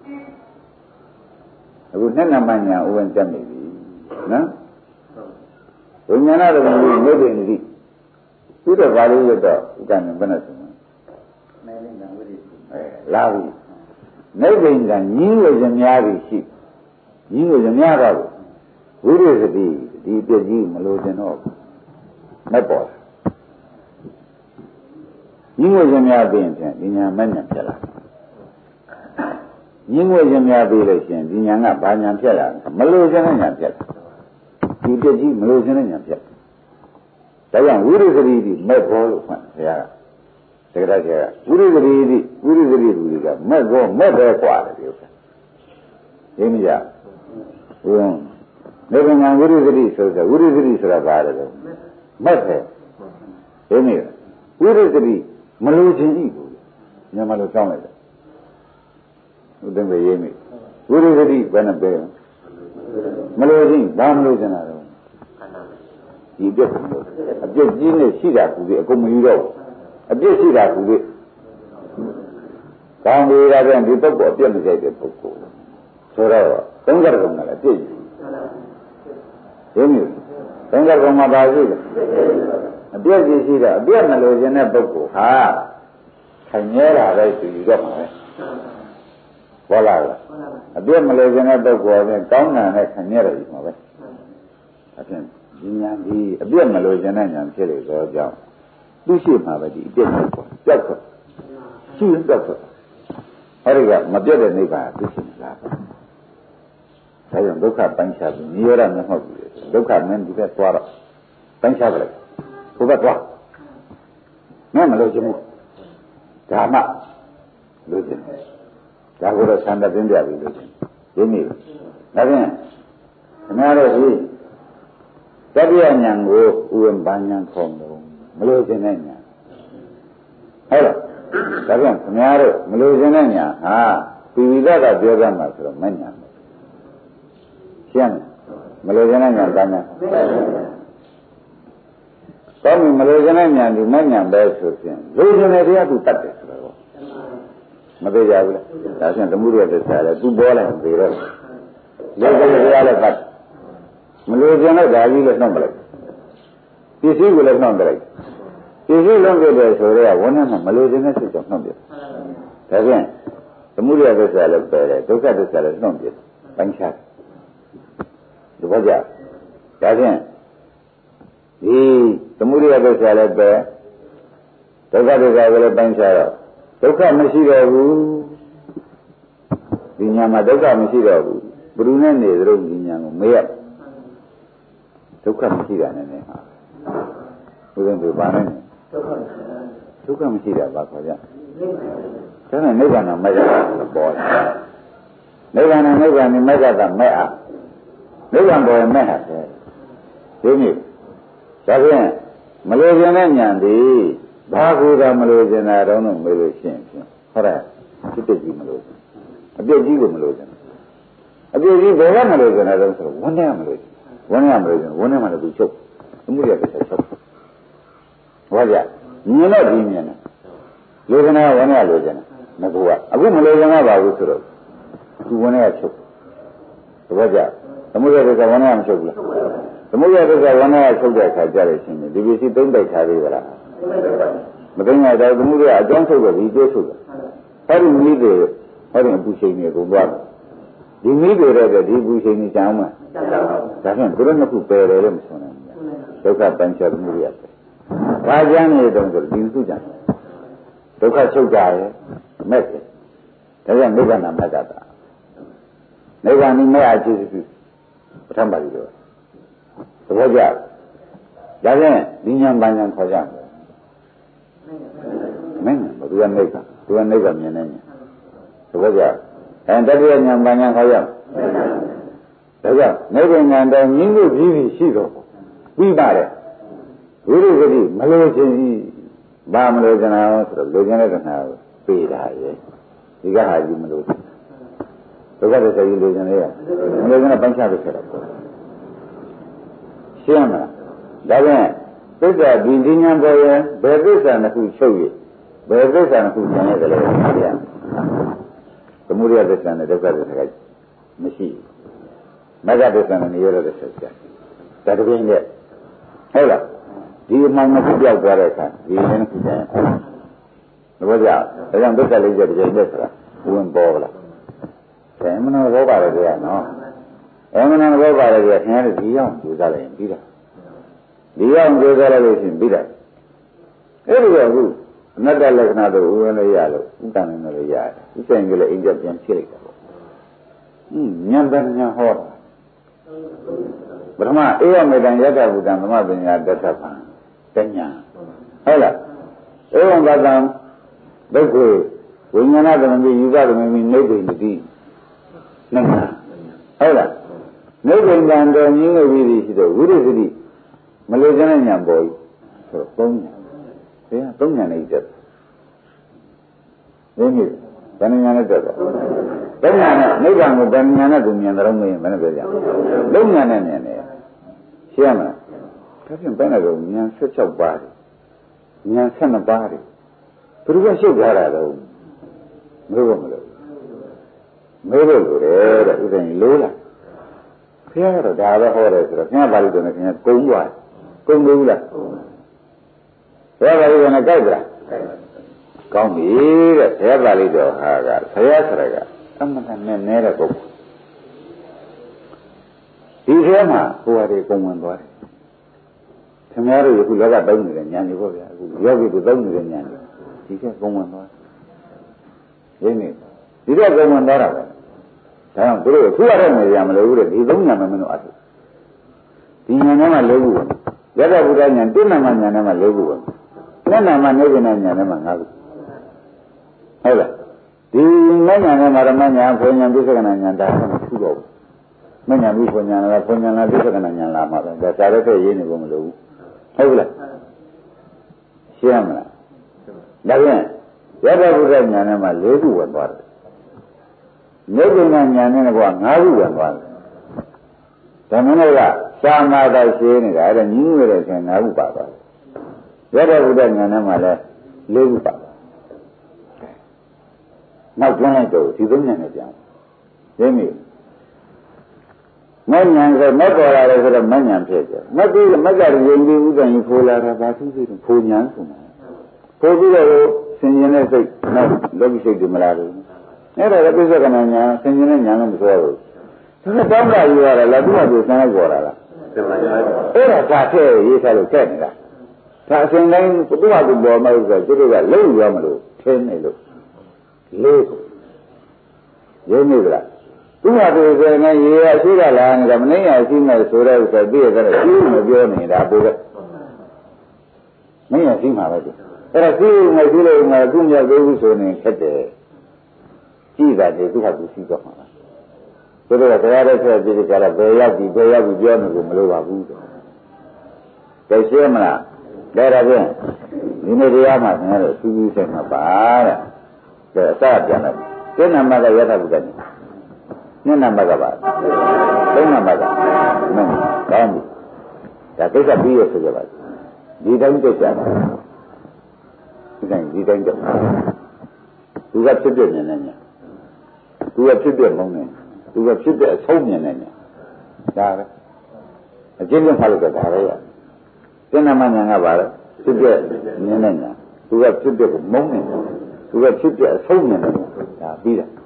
အခုနှစ်နံပါတ်ဉာဏ်ဥဝင်တက်နေပြီနော်ဝိညာဏတော်ကိုနိဗ္ဗာန်တိသူတော့ဘာလို့ရတော့ဥက္ကဏဘယ်နဲ့ဆိုလဲမဲလင်းကဝိရိလာပြီနိဗ္ဗာန်ကညီးဝေခြင်းများပြီရှိညီးဝေခြင်းများတော့ဝိရိသတိဒီပြည့်ကြီးမလို့ခြင်းတော့မပေါ်ညီးဝေခြင်းများပြီးရင်ဒီညာမဲ့ညာဖြစ်လာညီးဝေခြင်းများပြီးလို့ရှိရင်ဒီညာကဘာညာဖြစ်လာမလို့ခြင်းနဲ့ညာဖြစ်ဒီပြည့်ကြီးမလို့ခြင်းနဲ့ညာဖြစ်ဒါကြောင့်ဝိရိသတိဒီမဲ့ဘောလို့ဖွင့်ဘုရားကတကယ်တည်းကဝိရိသတိဒီဝိရိသတိလူတွေကမဲ့ဘောမဲ့ပဲกว่าတယ်ဒီဥစ္စာရင်းမကြဟုတ်နိဗ္ဗာန်ဝိရိသတိဆိုတဲ့ဝိရိသတိဆိုတာဘာလဲမဲ့ပဲရင်းနေဝိရိသတိမလို့ခြင်းဤကိုညမလို့စောင်းလိုက်တယ်ဥဒ္ဒံပဲရင်းနေဝိရိသတိဘယ်နဲ့ပဲမလို့ခြင်းဘာမလို့ခြင်းလားဒီပြက်အပြက်ကြီးနဲ့ရှိတာကူပြီးအကုန်မယူတော့အပြက်ရှိတာကူပြီးကောင်းပြီဒါပြန်ဒီပုဂ္ဂိုလ်အပြက်မကြိုက်တဲ့ပုဂ္ဂိုလ်ဆိုတော့သုံးကြတယ်ကောင်ကလည်းပြည့်ရင်းမျိုးသုံးကြကောင်မှာပါရှိတယ်အပြက်ကြီးရှိတာအပြက်မလို့ခြင်းတဲ့ပုဂ္ဂိုလ်ဟာခိုင်ရဲတာပဲသူယူတော့မှာပဲဘောလားအပြက်မလို့ခြင်းတဲ့ပုဂ္ဂိုလ်ကကောင်းတာနဲ့ခိုင်ရဲတယ်ယူမှာပဲအပြင်ဒီညာဒီအပြည့်မလို့ဉာဏ်နဲ့ဉာဏ်ဖြစ်လေတော့ကြောင့်သူရှိမှာပဲဒီအပြည့်ကိုကြောက်တော့ရှိရင်ကြောက်တော့အဲ့ဒီကမပြတ်တဲ့နိဗ္ဗာန်သူရှိမလားဒါကြောင့်ဒုက္ခပိုင်းခြားပြီးနိရောဓမျက်မှောက်ပြီးဒုက္ခမင်းဒီဘက်သွားတော့ပိုင်းခြားကြလိုက်ဘုဘက်သွားမင်းမလို့ချင်ဘူးဒါမှလို့ချင်တယ်ဒါကိုတော့ဆန္ဒပြင်းပြပြီးလို့ချင်ရင်းနေဒါဖြင့်ခင်ဗျားတို့ဒီတတိယဉာဏ်ကိုဥပ္ပဉာဏ်ခေါ်လို့မလို့ချင်တဲ့ဉာဏ်ဟုတ်လားဒါဖြင့်ခင်ဗျားတို့မလို့ချင်တဲ့ဉာဏ်ဟာပိဝိဒကပြောကြမှာဆိုတော့မဉာဏ်ရှင်းမလို့ချင်တဲ့ဉာဏ်တန်းတယ်ကောင်းပြီမလို့ချင်တဲ့ဉာဏ်ဒီမဉာဏ်ပဲဆိုရင်လိုချင်တဲ့တရားသူတတ်တယ်ဆိုတော့မသိကြဘူးလားဒါဖြင့်သမုဒ္ဒရာသစ္စာလည်းသူပေါ်လိုက်ပြီတော့လိုချင်တဲ့တရားလည်းတတ်မလိုချင်တဲ့ဓာကြီးလည်းနှောင့်ပလိုက်ပစ္စည်းကိုလည်းနှောင့်ပလိုက်ပစ္စည်းလုံးပြတယ်ဆိုတော့ဝန်းထဲမှာမလိုချင်တဲ့စိတ်ကြောင့်နှောင့်ပြဒါဖြင့်သမုဒ္ဒရာသစ္စာလည်းပယ်တယ်ဒုက္ခသစ္စာလည်းနှောင့်ပြပိုင်းခြားဒီဘောကြဒါဖြင့်ဒီသမုဒိယသစ္စာလည်းပဲဒုက္ခသစ္စာကိုလည်းပိုင်းခြားတော့ဒုက္ခမရှိတော့ဘူးဒီညာမှာဒုက္ခမရှိတော့ဘူးဘယ်သူနဲ့နေသလိုဒီညာကိုမေးရဒုက္ခမရှိတာနဲ့နေဟာဘုရင်တို့ဘာနဲ့ဒုက္ခမရှိတာဘာခေါ်ကြဒါနဲ့နိဗ္ဗာန်မှာမရတာပေါ်တယ်နိဗ္ဗာန်နဲ့နိဗ္ဗာန်နဲ့မရတာမဲ့အားနိဗ္ဗာန်ပေါ်ရင်မဲ့ဟာပဲဒီနည်းဒါဖြင့်မလိုချင်တဲ့ဉာဏ်ဒီဘာကူတာမလိုချင်တာတော့မေးလို့ရှိရင်ဟုတ်တယ်စိတ်ကြီးမလိုချင်အပြစ်ကြီးကိုမလိုချင်အပြစ်ကြီးဘယ်ကမလိုချင်တာတော့ဆိုတော့ဝန်းထဲမလိုချင်ဝန်းထဲမလိုချင်ဝန်းထဲမှာလည်းသူချုပ်အမှုရတဲ့ဆက်ချုပ်ဟောကြမြင်တော့ဒီမြင်တယ်လိုချင်တာဝန်းထဲလိုချင်တယ်ငါကအခုမလိုချင်တော့ပါဘူးဆိုတော့သူဝန်းထဲကချုပ်ဟောကြအမှုရတဲ့ဝန်းထဲမချုပ်ဘူးလားသမုဒ္ဒရာသစ္စာဝဏ္ဏရချုပ်တဲ့အခါကြရရှင်ဒီပစ္စည်းသုံးတိုက်ထားသေးသလားမသိနိုင်တော့သမုဒ္ဒရာအကြောင်းချုပ်တော့ဒီကျိုးချုပ်တယ်ဟောဒီမိတွေဟောဒီအပူချိန်တွေကုန်သွားတယ်ဒီမိတွေတော့ဒီအပူချိန်တွေကြောင်းမှာဒါဖြင့်သူတို့နှစ်ခုပယ်တယ်လို့မဆိုနိုင်ဘူးဒုက္ခပဉ္ချသမုဒ္ဒရာဘာကြမ်းနေတုံးဆိုဒီစုကြံဒုက္ခချုပ်ကြရဲ့မဲ့တယ်ဒါကြောင့်နိဗ္ဗာန်မတ္တတာနိဗ္ဗာန်နိမဲ့အကျိုးပြုပဋ္ဌာန်းပါဠိတော်သဘောကျဒါဖြင့်ဒီဉာဏ်ပညာခေါ်ကြမယ်မင်းဘယ်သူကနိဗ္ဗာန်သူကနိဗ္ဗာန်မြင်နေတယ်သဘောကျတတိယဉာဏ်ပညာခေါ်ကြဒါကြောင့်နိဗ္ဗာန်ဉာဏ်တော်မြင်လို့ပြီးပြီရှိတော့ပြီးပါတယ်ဝိရိယတိမလိုချင်ကြီးဘာမလိုချင်တာဆိုတော့လိုချင်တဲ့ကဏ္ဍကိုပေးတာရဲ့ဒီကဟာကြီးမလိုချင်ဒုက္ခသစ္စာကြီးလိုချင်လေမလိုချင်တဲ့ပိုင်းခြားလို့ဆိုတာရှင်းမလားဒါဖြင့်သစ္စာဒီဉာဏ်ပေါ်ရင်ဘယ်သစ္စာနှစ်ခုချုပ်ရဘယ်သစ္စာနှစ်ခုကျန်ရတယ်လဲဆိုရသမုဒိယသစ္စာနဲ့ဒုက္ခသစ္စာကမရှိဘူးမဂ္ဂသစ္စာနဲ့နိရောဓသစ္စာကျဒါတကင်းနဲ့ဟုတ်လားဒီအမှန်နှစ်ခုပြောက်သွားတဲ့အခါဒီနည်းနှစ်ခုကျန်သဘောကျဒါကြောင့်သစ္စာလေးချက်တစ်ချိန်နဲ့ဆိုတာဝင်ပေါ်လာတယ်မနောဘောပါတယ်ကွာနော်မနောဘောပါတယ်ကွာခင်ဗျားတို့ဒီရောက်ကြိုးစားလိုက်ရင်ပြီးတာဒီရောက်ကြိုးစားလိုက်လို့ရှိရင်ပြီးတာအဲ့ဒီကအခုအနတ္တလက္ခဏာတို့ဥပ္ပလည်းရလို့ဥပ္ပလည်းလည်းရတယ်ဥစ္စာကြီးလည်းအိမ်ကျပြန်ဖြစ်လိုက်တာပေါ့ဉာဏ်ပညာဟောတာပထမအေယမေတံယတ္တဗုဒ္ဓံသမပညာတတ္ထပံတညာဟုတ်လားဧဝံပတံဒုက္ခဝိညာဏသမမိယူပသမမိနိဗ္ဗိန္တိနမဟုတ်လားနိဗ္ဗိန္တံတော်ကြီးလို့ပြီးပြီရှိတော့ဝိရိသတိမလို့ကျတဲ့ညာပေါ်ကြီးဆိုတော့သုံးညာဘယ်သုံးညာနဲ့တက်ဒီနေ့ဗဏ္ဍညာနဲ့တက်တော့သုံးညာနဲ့နိဗ္ဗာန်ကိုဗဏ္ဍညာနဲ့သူမြင်တယ်လို့မရင်ဘယ်နဲ့ပြောကြသုံးညာနဲ့မြင်တယ်ရှင်းမလားဒါဖြင့်ဘယ်နဲ့တော့ဉာဏ်16ပါးတယ်ဉာဏ်12ပါးတယ်ဘယ်လိုရှုပ်ထားတာတော့မလို့မလို့မေးဖို့လိုတယ်တဲ့ဥဒ္ဒင်လိုးလားဘုရားကတော့ဒါပဲဟောတယ်ဆိုတော့ခင်ဗျားပါဠိတော်နဲ့ခင်ဗျားကုံသွားကုံလို့လားဘုရားပါဠိတော်နဲ့ကြိုက်ကြလားကောင်းပြီတဲ့ဘုရားပါဠိတော်ဟာကဘုရားဆိုရကအမှန်တန်နဲ့တဲ့ပုဂ္ဂိုလ်ဒီထဲမှာဟိုဟာတွေကုံဝင်သွားတယ်ခင်ဗျားတို့အခုလောကသုံးနေတဲ့ဉာဏ်တွေပေါ့ဗျာအခုယောဂီတွေသုံးနေတဲ့ဉာဏ်တွေဒီကကုံဝင်သွားတယ်ဒီနေ့ဒီတော့ကုံဝင်သွားတာပဲဒါကြောင့်သူတို့ထူရတဲ့နေရာမလို့ဘူးတဲ့ဒီသုံးညာမမင်းတို့အထုဒီညာနဲ့မှ၄ခုဝင်ရတ္တဗုဒ္ဓညာတိဏ္ဍမညာနဲ့မှ၄ခုဝင်လက်နာမနေကနာညာနဲ့မှ၅ခုဟုတ်လားဒီမညာနဲ့မရမညာဘုံညာပိဿကနာညာဒါမှမထူတော့ဘူးမညာပြီးဘုံညာလားဘုံညာလားပိဿကနာညာလားမှာပဲဒါစားရတဲ့ရေးနေဖို့မလိုဘူးဟုတ်လားရှင်းမလားဒါပြန်ရတ္တဗုဒ္ဓညာနဲ့မှ၄ခုဝင်သွားတယ်နိဗ္ဗာန်ညာနဲ့က၅ခုဝင်သွားတယ်ဒါမင်းတို့ကသာမာတာရှင်းနေတာအဲ့ဒါညီးငွေတဲ့ဆင်၅ခုပါသွားတယ်ရတ္တဗုဒ္ဓညာနဲ့မှလည်း၄ခုပါနောက်ကျန်းလိုက်တော့ဒီသုံးညာနဲ့ပြန်ရင်းမိမဉ္ဇဉ်ဆိုမက်ပေါ်လာတယ်ဆိုတော့မဉ္ဇဉ်ဖြစ်တယ်မက်ပြီးမက်ကရင်းပြီးဥဒ္ဒန်ကြီးဖိုးလာတာဘာသူစိတ်ဖိုးညာဆိုတာဖိုးပြီးတော့ဆင်ញင်တဲ့စိတ်နောက်လောကီစိတ်တွေမလာဘူးအဲ့ဒါလည်းပိဿကနာညာဆင်ញင်တဲ့ညာလည်းမဆိုးဘူးဒါကတောင်းတာယူရတာလားသူ့ဟာသူစမ်းလိုက်ပေါ်လာလားအဲ့ဒါသာထဲရေးစားလို့ကြက်နေတာဒါအစဉ်တိုင်းသူ့ဟာသူပေါ်မှာဆိုတော့သူတို့ကလုံးယူရမလို့ထင်းနေလို့လေးရင်းနေကြလားသူ့ဟာသူဆိုရင်ရေရရှိတာလားငါမနှိမ့်ရရှိမယ်ဆိုတဲ့ဥစ္စာသိရတဲ့ရှိမပြောနေတာပို့ပဲမင်းရရှိမှာပဲသူအဲ့ဒါရှိနေရှိလို့ငါသူ့မြောက်သေးဘူးဆိုရင်ခက်တယ်ကြည့်တာလေသူ့ဟာသူရှိတော့မှာလားသူတို့ကတရားတဲ့ဆက်ကြည့်ကြတာဘယ်ရောက်ပြီပြောနေကိုမလိုပါဘူးတဲ့ရှင်းမလားဒါတော့ဖြင့်ဒီနေ့တရားမှာခင်ဗျားတို့စူးစူးဆိုင်မှာပါတဲ့ကဲအစပြန်လိုက်ကျင့်နာမကယထာဘုဒ္ဓညညနာမကပါသုံးနာမကမင်းကောင်းပြီဒါကိစ္စပြီးရဆိုကြပါဒီတိုင်းကြည့်ကြပါဒီတိုင်းကြည့်သူကဖြစ်ပြနေနေညာသူကဖြစ်ပြမုန်းနေသူကဖြစ်တဲ့အဆုံးမြင်နေညာဒါပဲအကျဉ်းချင်းထားလို့ကဒါပဲရကျင့်နာမညာကပါလေဖြစ်ပြမြင်နေညာသူကဖြစ်ပြကိုမုန်းနေသူကဖြစ်ပြအဆုံးမြင်နေဒါပြီးတာ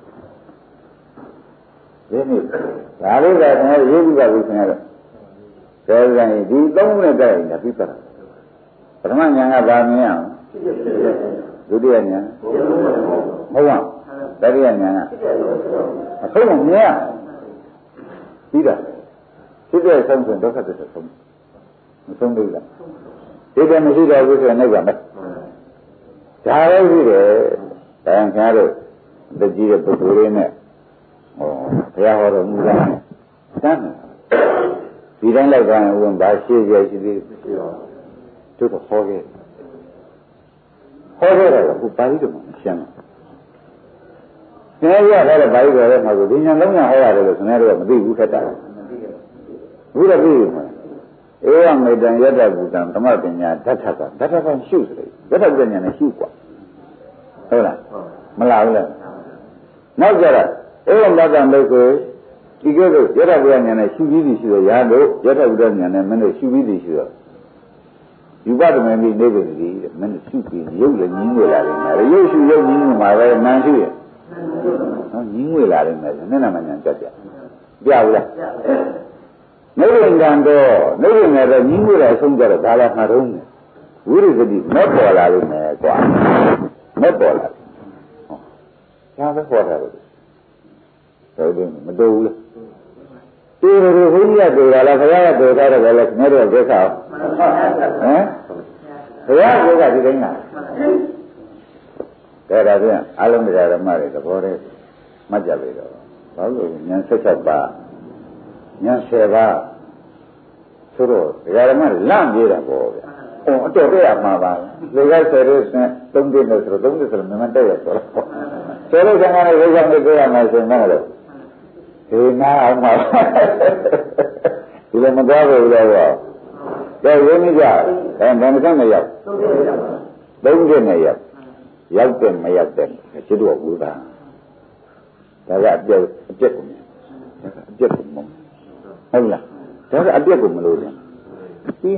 ဒီနေ့ဒါလေးကကျွန်တော်ရေးပြီးပါပြီခင်ဗျားတို့ဒါကြရင်ဒီသုံးနဲ့တိုက်ရင်ပြီးပါတာပထမညာကဗာမြင်အောင်ဒုတိယညာဟုတ်ပါတတိယညာကအဆုံးမမြင်ပြီးတာဖြစ်တဲ့အဆုံးဆိုဒုက္ခသစ္စာဆုံးမဆုံးဘူးလားဒီတည်းမရှိတော့ဘူးဆိုရင်နှိပ်ပါမယ်ဒါလည်းရှိတယ်တန်ခါတို့တကြီးတဲ့ပုဂ္ဂိုလ်တွေနဲ့ဘုရားဟောတော်မူတာနဲ့စမ်းဒီတိုင်းလိုက်သွားရင်ဝင်ပါရှိရရှိသေးတို့တော့ဟောခဲ့တယ်ခုပါဠိတော်မှာရှင်းတယ်ရတဲ့ပါဠိတော်ရဲ့မှာကိုဒီညာလုံးညာဟောရတယ်လို့ခင်ဗျားတို့ကမသိဘူးခက်တာဘူးတော့သိဘူးဧဝမေတ္တံယတ္တဘူတံဓမ္မပညာဓာတ်ထကရှုစလေယတ္တပညာနဲ့ရှုกว่าဟုတ်လားမလားဘူးလားနောက်ကြတော့ဧဝမေတ္တံလို့ဆိုဒီကဲတော့ယတ္တပညာနဲ့ရှုပြီးပြီရှိရရလို့ယတ္တဘူတညာနဲ့မင်းတို့ရှုပြီးပြီရှိတော့ယူပဒမေမိနေပြီလေမင်းတို့ရှုပြီးရုပ်လည်းညင်းငွေလာတယ်မယ်ရုပ်ရှုရုပ်ညင်းငွေမှာပဲနာရှုရဟောညင်းငွေလာတယ်မယ်မျက်နှာမှညာကြက်ကြပြဘူးလားနိဗ္ဗာန်တော့နိဗ္ဗာန်တော့ညီးငွေတဲ့အဆုံးကြတော့ဒါလည်းမှာတော့ဝိရိသတိမက်ပေါ်လာလို့မယ်ကွာမက်ပေါ်လာဒါပဲခေါ်တာလို့တော့မတူဘူးလေဒီလိုဘုန်းကြီးကတွေ့တာလားခရကတွေ့တာတော့လည်းငါတို့ကကိစ္စဟမ်ခရကဒီတိုင်းကဒါဒါပြန်အလုံးတရားဓမ္မတွေသဘောတည်းမှတ်ကြပြီတော့ဘာလို့ဉာဏ်16ပါးဉာဏ်10ပါးဆိုတော့တရားဓမ္မလန့်ပြေးတာပေါ့ဗျာ။အတော်တက်ရမှာပါ။လူက10လို့ဆိုရင်3သိလို့ဆိုတော့3သိဆိုတော့မမှန်တက်ရဆိုတော့10လို့ကလည်းဝိဇ္ဇာနဲ့တွေ့ရမှာဆိုရင်လည်းဒီနာအောင်ပါဒီလိုမသွားဘူးလို့တော့ဒါရင်းကြဘယ်မှာမရောက်3သိနဲ့ရောက်တယ်မရောက်တယ်จิตတော့ဘူးသားဒါကအပြက်ကိုမြင်အပြက်ကိုမဟုတ်လားဒါကအပြက်ကိုမလို့ရင်ပြီး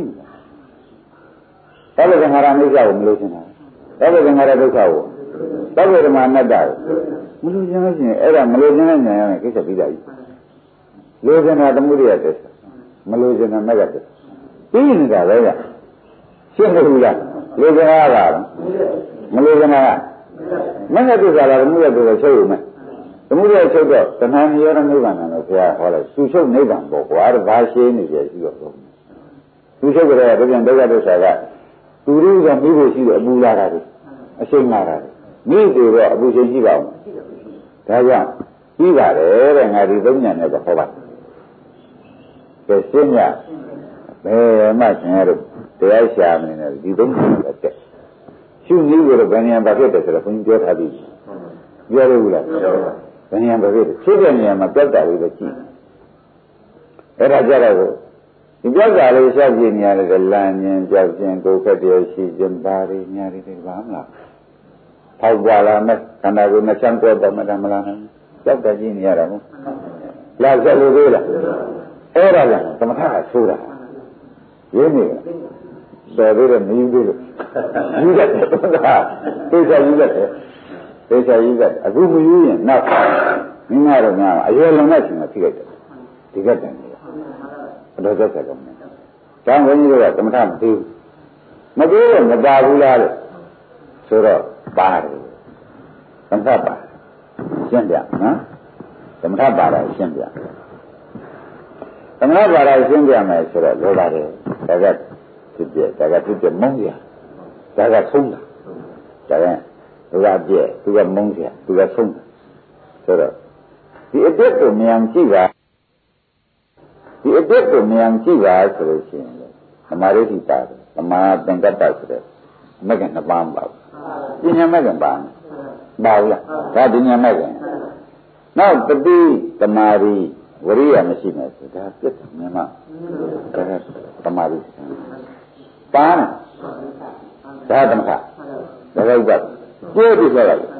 နေတာဘယ်လိုကငါရမိစ္ဆာကိုမလို့ရှင်တာဘယ်လိုကငါရဒုက္ခကိုဘယ်လိုဓမ္မအနတ္တကိုမလို့ရှင်လို့ရှိရင်အဲ့ဒါမလို့ရှင်တဲ့ဉာဏ်ရမယ်ကိစ္စပြီးတာကြီးလိုချင်တာသမုဒိယသစ္စာမလို့ရှင်တာမဂ္ဂသစ္စာပြီးနေတာပဲကရှင်းလို့လားလိုချင်တာကမလို့ရှင်တာကမဂ္ဂသစ္စာလားသမုဒိယသစ္စာချုပ်ယူမယ်သမုဒယချုပ်တော့တဏှာနိရောဓနိဗ္ဗာန်လို့ဘုရားဟောလိုက်သူချုပ်နိဗ္ဗာန်ပေါ့ကွာဘာရှင်းနေကြရှိတော့သူချုပ်ကြတဲ့ဒုက္ခဒုက္ခဒုက္ခကသူတို့ကမိဖို့ရှိတဲ့အပူလာတာတွေအရှိန်လာတာတွေမိတွေတော့အပူချိန်ရှိပါဦးဒါကြောင့်ပြီးပါတယ်တဲ့ငါဒီသုံးညနဲ့တော့ဟောပါကဲရှင်းညဘယ်မှဆင်ရတော့တရားရှာမနေနဲ့ဒီသုံးညနဲ့တက်ရှုနည်းကိုတော့ဘယ်ဉာဏ်ဘာဖြစ်တယ်ဆိုတော့ဘုန်းကြီးပြောထားပြီးပြောလို့လားဘယ်ဉာဏ်ဘာဖြစ်တယ်ဖြစ်တဲ့ဉာဏ်မှာပြတ်တာလေးပဲကြည့်အဲ့ဒါကြတော့ဒီပြတ်တာလေးရှောက်ကြည့်နေရတယ်လမ်းဉာဏ်ကြောက်ခြင်းကိုယ်ခက်တရားရှိခြင်းပါရီညာရီတွေဘာမလားထောက်ကြလာမယ်ခန္ဓာကိုယ်နဲ့ချမ်းတော့တော့မလားမလားကြောက်တကြည့်နေရတာဟုတ်လားဆက်လို့သေးလားအဲ့ဒါကသမထကဆိုးတာရင်းနေတယ်ပြီးတော့မယူသေးလို့ယူတတ်တယ်သိချာယူတတ်တယ်သိချာယူတတ်အခုမယူရင်နောက်မိမတော့များအရွယ်လုံးနဲ့ရှင်ကဖြစ်လိုက်တယ်ဒီကတည်းကအတော်သက်သက်ကောင်းတယ်။ကျောင်းဝင်ကြီးကသမထမသိဘူးမသိတော့မပါဘူးလားလို့ဆိုတော့ပါတယ်သမထပါရှင်းပြနော်သမထပါတာရှင်းပြသမထပါတာရှင်းပြမယ်ဆိုတော့လောပါတယ်ဒါကဖြစ်ပြမုန်းရဒါကဆုံးတာဒါကသူကပြည့်သူကမုန်းရသူကဆုံးတာဆိုတော့ဒီအတက်ကိုမြန်ကြည့်ပါဒီအတက်ကိုမြန်ကြည့်ပါဆိုလို့ရှိရင်သမာဓိတိပါတယ်သမာသင်္ကပ္ပဆိုတဲ့မဂ္ဂင်နှစ်ပါးပါပညာမဂ္ဂင်ပါပါဘူးလားဒါပညာမဂ္ဂင်နောက်တတိသမာဓိဝရိယမရှိနဲ့ဆိုတာပြတ်တယ်မြတ်ဒါကသမာဓိပါနာဒါသမထဒါကဥပ္ပကျိုးပြီးဆိုလိုက်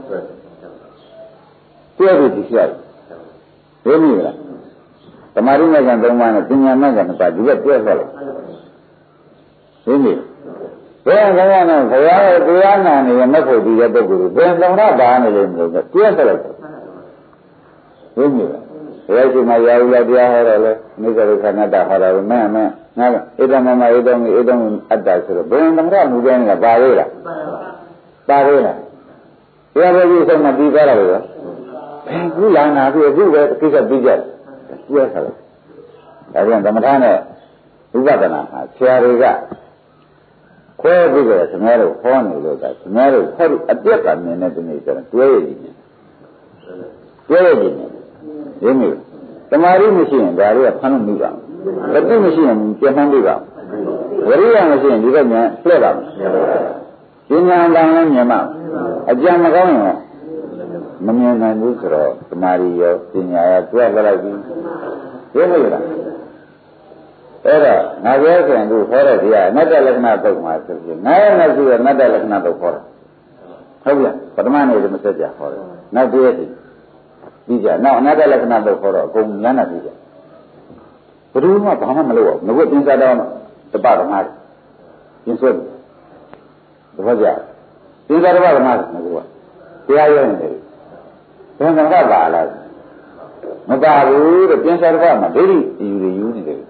ကျိုးပြီးဆိုလိုက်ဒိဋ္ဌိလားသမာဓိမဲ့ကံ၃ပါးနဲ့ပညာမဲ့ကံ၅ပါးဒီကပြည့်သွားလိုက်ဒိဋ္ဌိဘယ်ကောင်ကတော့ဘုရားရဲ့တရားနာနေရမဲ့ဖို့ဒီတဲ့ပုဂ္ဂိုလ်ကိုဘယ်သမထပါနေလဲမလို့ပြည့်သွားလိုက်ဒိဋ္ဌိဘယ်ရှိမှရာဟုလာတရားဟောတယ်လေနိစ္စဒုက္ခအနတ္တဟောတာကိုမင်းငါဧတမမဧတံအတ္တဆိုတော့ဘယ်သမထမူတဲ့ကပါလေလားပါလေလားတရားပဲပြီးဆုံးမှပြီးသွားတာလေဘယ်ကူလာနာပြီးအခုပဲကိစ္စပြီးကြတယ်ပြည့်သွားတယ်ဒါပြန်သမထနဲ့ဝိပဿနာဟာဆရာတွေကခွဲပြီးတော့သမားတို့ဟောနေလို့ကသမားတို့ဟောဒီအပြက်ကမြင်တဲ့ဒီနေ့ကျတော့တွဲရည်နေတွဲရည်နေရင်းနေသမာဓိမရှိရင်ဒါတွေကဖမ်းလို့မရဘူးတတိမရှိရင်ပြန်မှန်းပြီးပါဝရိယမရှိရင်ဒီဘက်မြန်ပြည့်ပါမယ်ဉာဏ်တန်လည်းမြင်မှာအကြံမကောင်းရင်မမြင်နိုင်ဘူးဆိုတော့သမာဓိရောပညာရောတွဲလိုက်ပြီးရင်းနေလားအဲ့တော့ငါပြောခင်ကဟောတဲ့တရားအနတ္တလက္ခဏာတုတ်မှာဆိုရင်ငါရဲ့မရှိတဲ့အနတ္တလက္ခဏာတုတ်ဟောတာဟုတ်ပြီပထမနေ့ကမဆက်ကြဟောတယ်နောက်တည်းပြီးကြနောက်အနတ္တလက္ခဏာတုတ်ဟောတော့အကုန်ဉာဏ်နဲ့ပြီးကြဘယ်သူမှဘာမှမလုပ်အောင်ငါကပြင်စားတော့တပ္ပဓမ္မပြင်ဆွဲတပည့်ကြပြင်စားတပ္ပဓမ္မငါကတရားရနေတယ်ဘယ်မှာပါလားမပါဘူးတဲ့ပြင်စားတပ္ပမှာဒိဋ္ဌိယူနေတယ်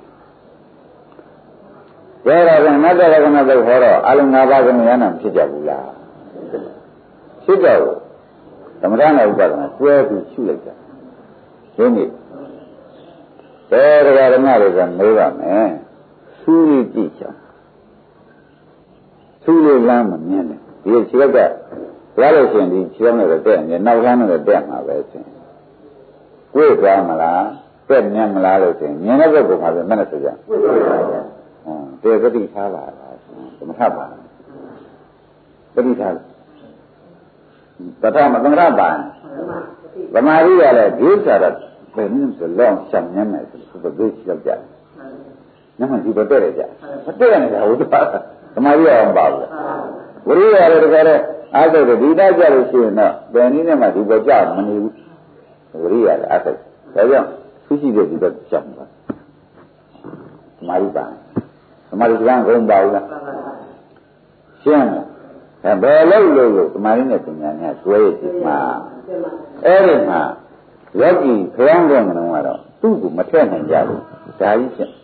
ဒါတော့အနတ္တလက္ခဏာတုတ်ဟောတော့အလုံး၅ပါးကဉာဏ်နဲ့ဖြစ်ကြဘူးလားဖြစ်ကြဘူးသမထနဲ့ဥပဒနာတွဲပြီးရှုလိုက်တာဒီနေ့တရားဓမ္မတွေကမေးပါမယ်စူးရီကြည့်ချင်စူးလေးလမ်းမမြင်နဲ့ဒီခြေလက်ကရလို့ရှိရင်ဒီခြေလက်နဲ့တက်နေနောက်လမ်းနဲ့တက်မှာပဲဆိုရင်ကိုယ်သွားမလားတက်မြင်မလားလို့ဆိုရင်မြင်တဲ့ဘက်ကိုမှပဲမနဲ့ဆိုကြတေသတိထားပါလားသမထပါသတိထားပထမသမထပါဗမာရီရလည်းဒီစားတော့ဘယ်နည်းဆိုလောင်းရှောင်ညမ်းမယ်ဆိုတော့ဒီလောက်ကြ။နမဒီဘက်တဲ့ကြ။မတဲ့နေတာဟုတ်ပါဗမာရီရအောင်ပါဘူး။ဝရိယရတကယ်တော့အားထုတ်တယ်ဒီသားကြလို့ရှိရင်တော့ဘယ်နည်းနဲ့မှဒီဘက်ကြမနေဘူး။ဝရိယရအားထုတ်။ဒါကြောင့်သူရှိတဲ့ဒီဘက်ရှောင်ပါ။ဗမာရီပါ။ဗမာရီကံကုန်ပါဘူးလား။ရှင်းလား။ဘယ်လို့လို့ဗမာရီနဲ့ပညာနဲ့တွဲရည်မှာအဲ့ဒီမှာယောဂီခရမ်းတဲ့ငုံကတော့သူ့ကိုမထည့်နိုင်ကြဘူးဒါကြီးဖြစ်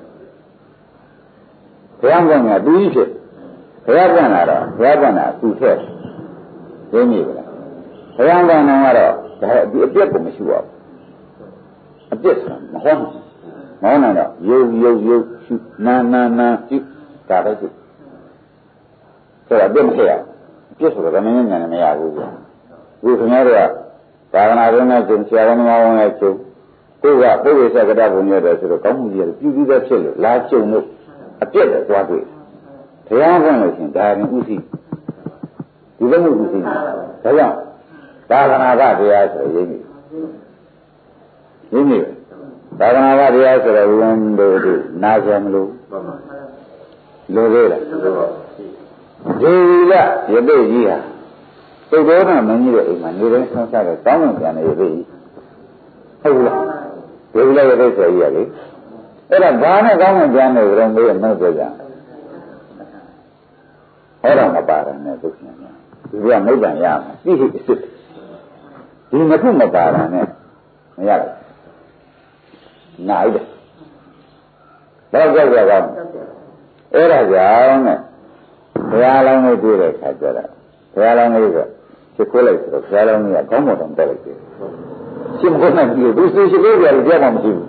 ခရမ်းတဲ့ငါသူကြီးဖြစ်ခရမ်းတဲ့လာတော့ခရမ်းတဲ့သူထည့်ရင်းမိပါလားခရမ်းတဲ့ငုံကတော့ဒီအပြက်ကိုမရှိပါဘူးအပြက်ဆိုတာမဟုတ်ဘူးမောင်းတော့ရုပ်ရှုနာရှုဒါပဲရှုဆိုတော့အပြက်မဖြစ်ရအပြက်ဆိုတော့မင်းညာနဲ့မရဘူးဗျခုခင်ဗျားတို့ကသာသနာ့တွင်နဲ့ကျင့်ဆရာတော်များဝင်နဲ့ကျုပ်ကိုကပုရိသကတ္တဘုံရတယ်ဆိုတော့ကောင်းမှုကြီးပြုပြီးသားဖြစ်လို့လာကျုံလို့အပြက်တော့သွားတွေ့ဘုရားကလို့ရှင်ဒါရင်ဥသိဒီလိုမျိုးဥသိဒါကြောင့်သာသနာ့တရားဆိုရင်းပြီသာသနာ့တရားဆိုတော့ဝန်တို့နာကြမလို့လိုသေးလားဒီကရပိတ်ကြီးဟာသုတ်တော်ကမင်းကြီးရဲ့အိမ်မှာနေတိုင်းဆောင်းစားတဲ့တောင်းဝင်ပြန်နေရပိတ်ကြီးဟုတ်လားဒီလိုရပိတ်ဆိုရည်ရလေအဲ့ဒါဘာနဲ့ကောင်းဝင်ပြန်နေကြတော့မေးရမပြောကြအဲ့ဒါမပါရနဲ့သုတ်ရှင်များဒီကမိတ်တန်ရမှာသိရှိစစ်ဒီမခုမပါရနဲ့မရဘူးနိုင်တယ်တော့ကြောက်ကြပါအဲ့ဒါကြောင့်နဲ့ဘုရားလောင်းလေးတွေ့တဲ့ခါကျတော့ဘုရားလောင်းလေးကချက်ခွဲလိုက်ဆိုတော့ဘုရားလောင်းလေးကကောင်းမွန်တော့တက်လိုက်တယ်ရှင်းဖို့နဲ့ဒီသူရှိလို့ရတယ်ကြောက်မှမရှိဘူး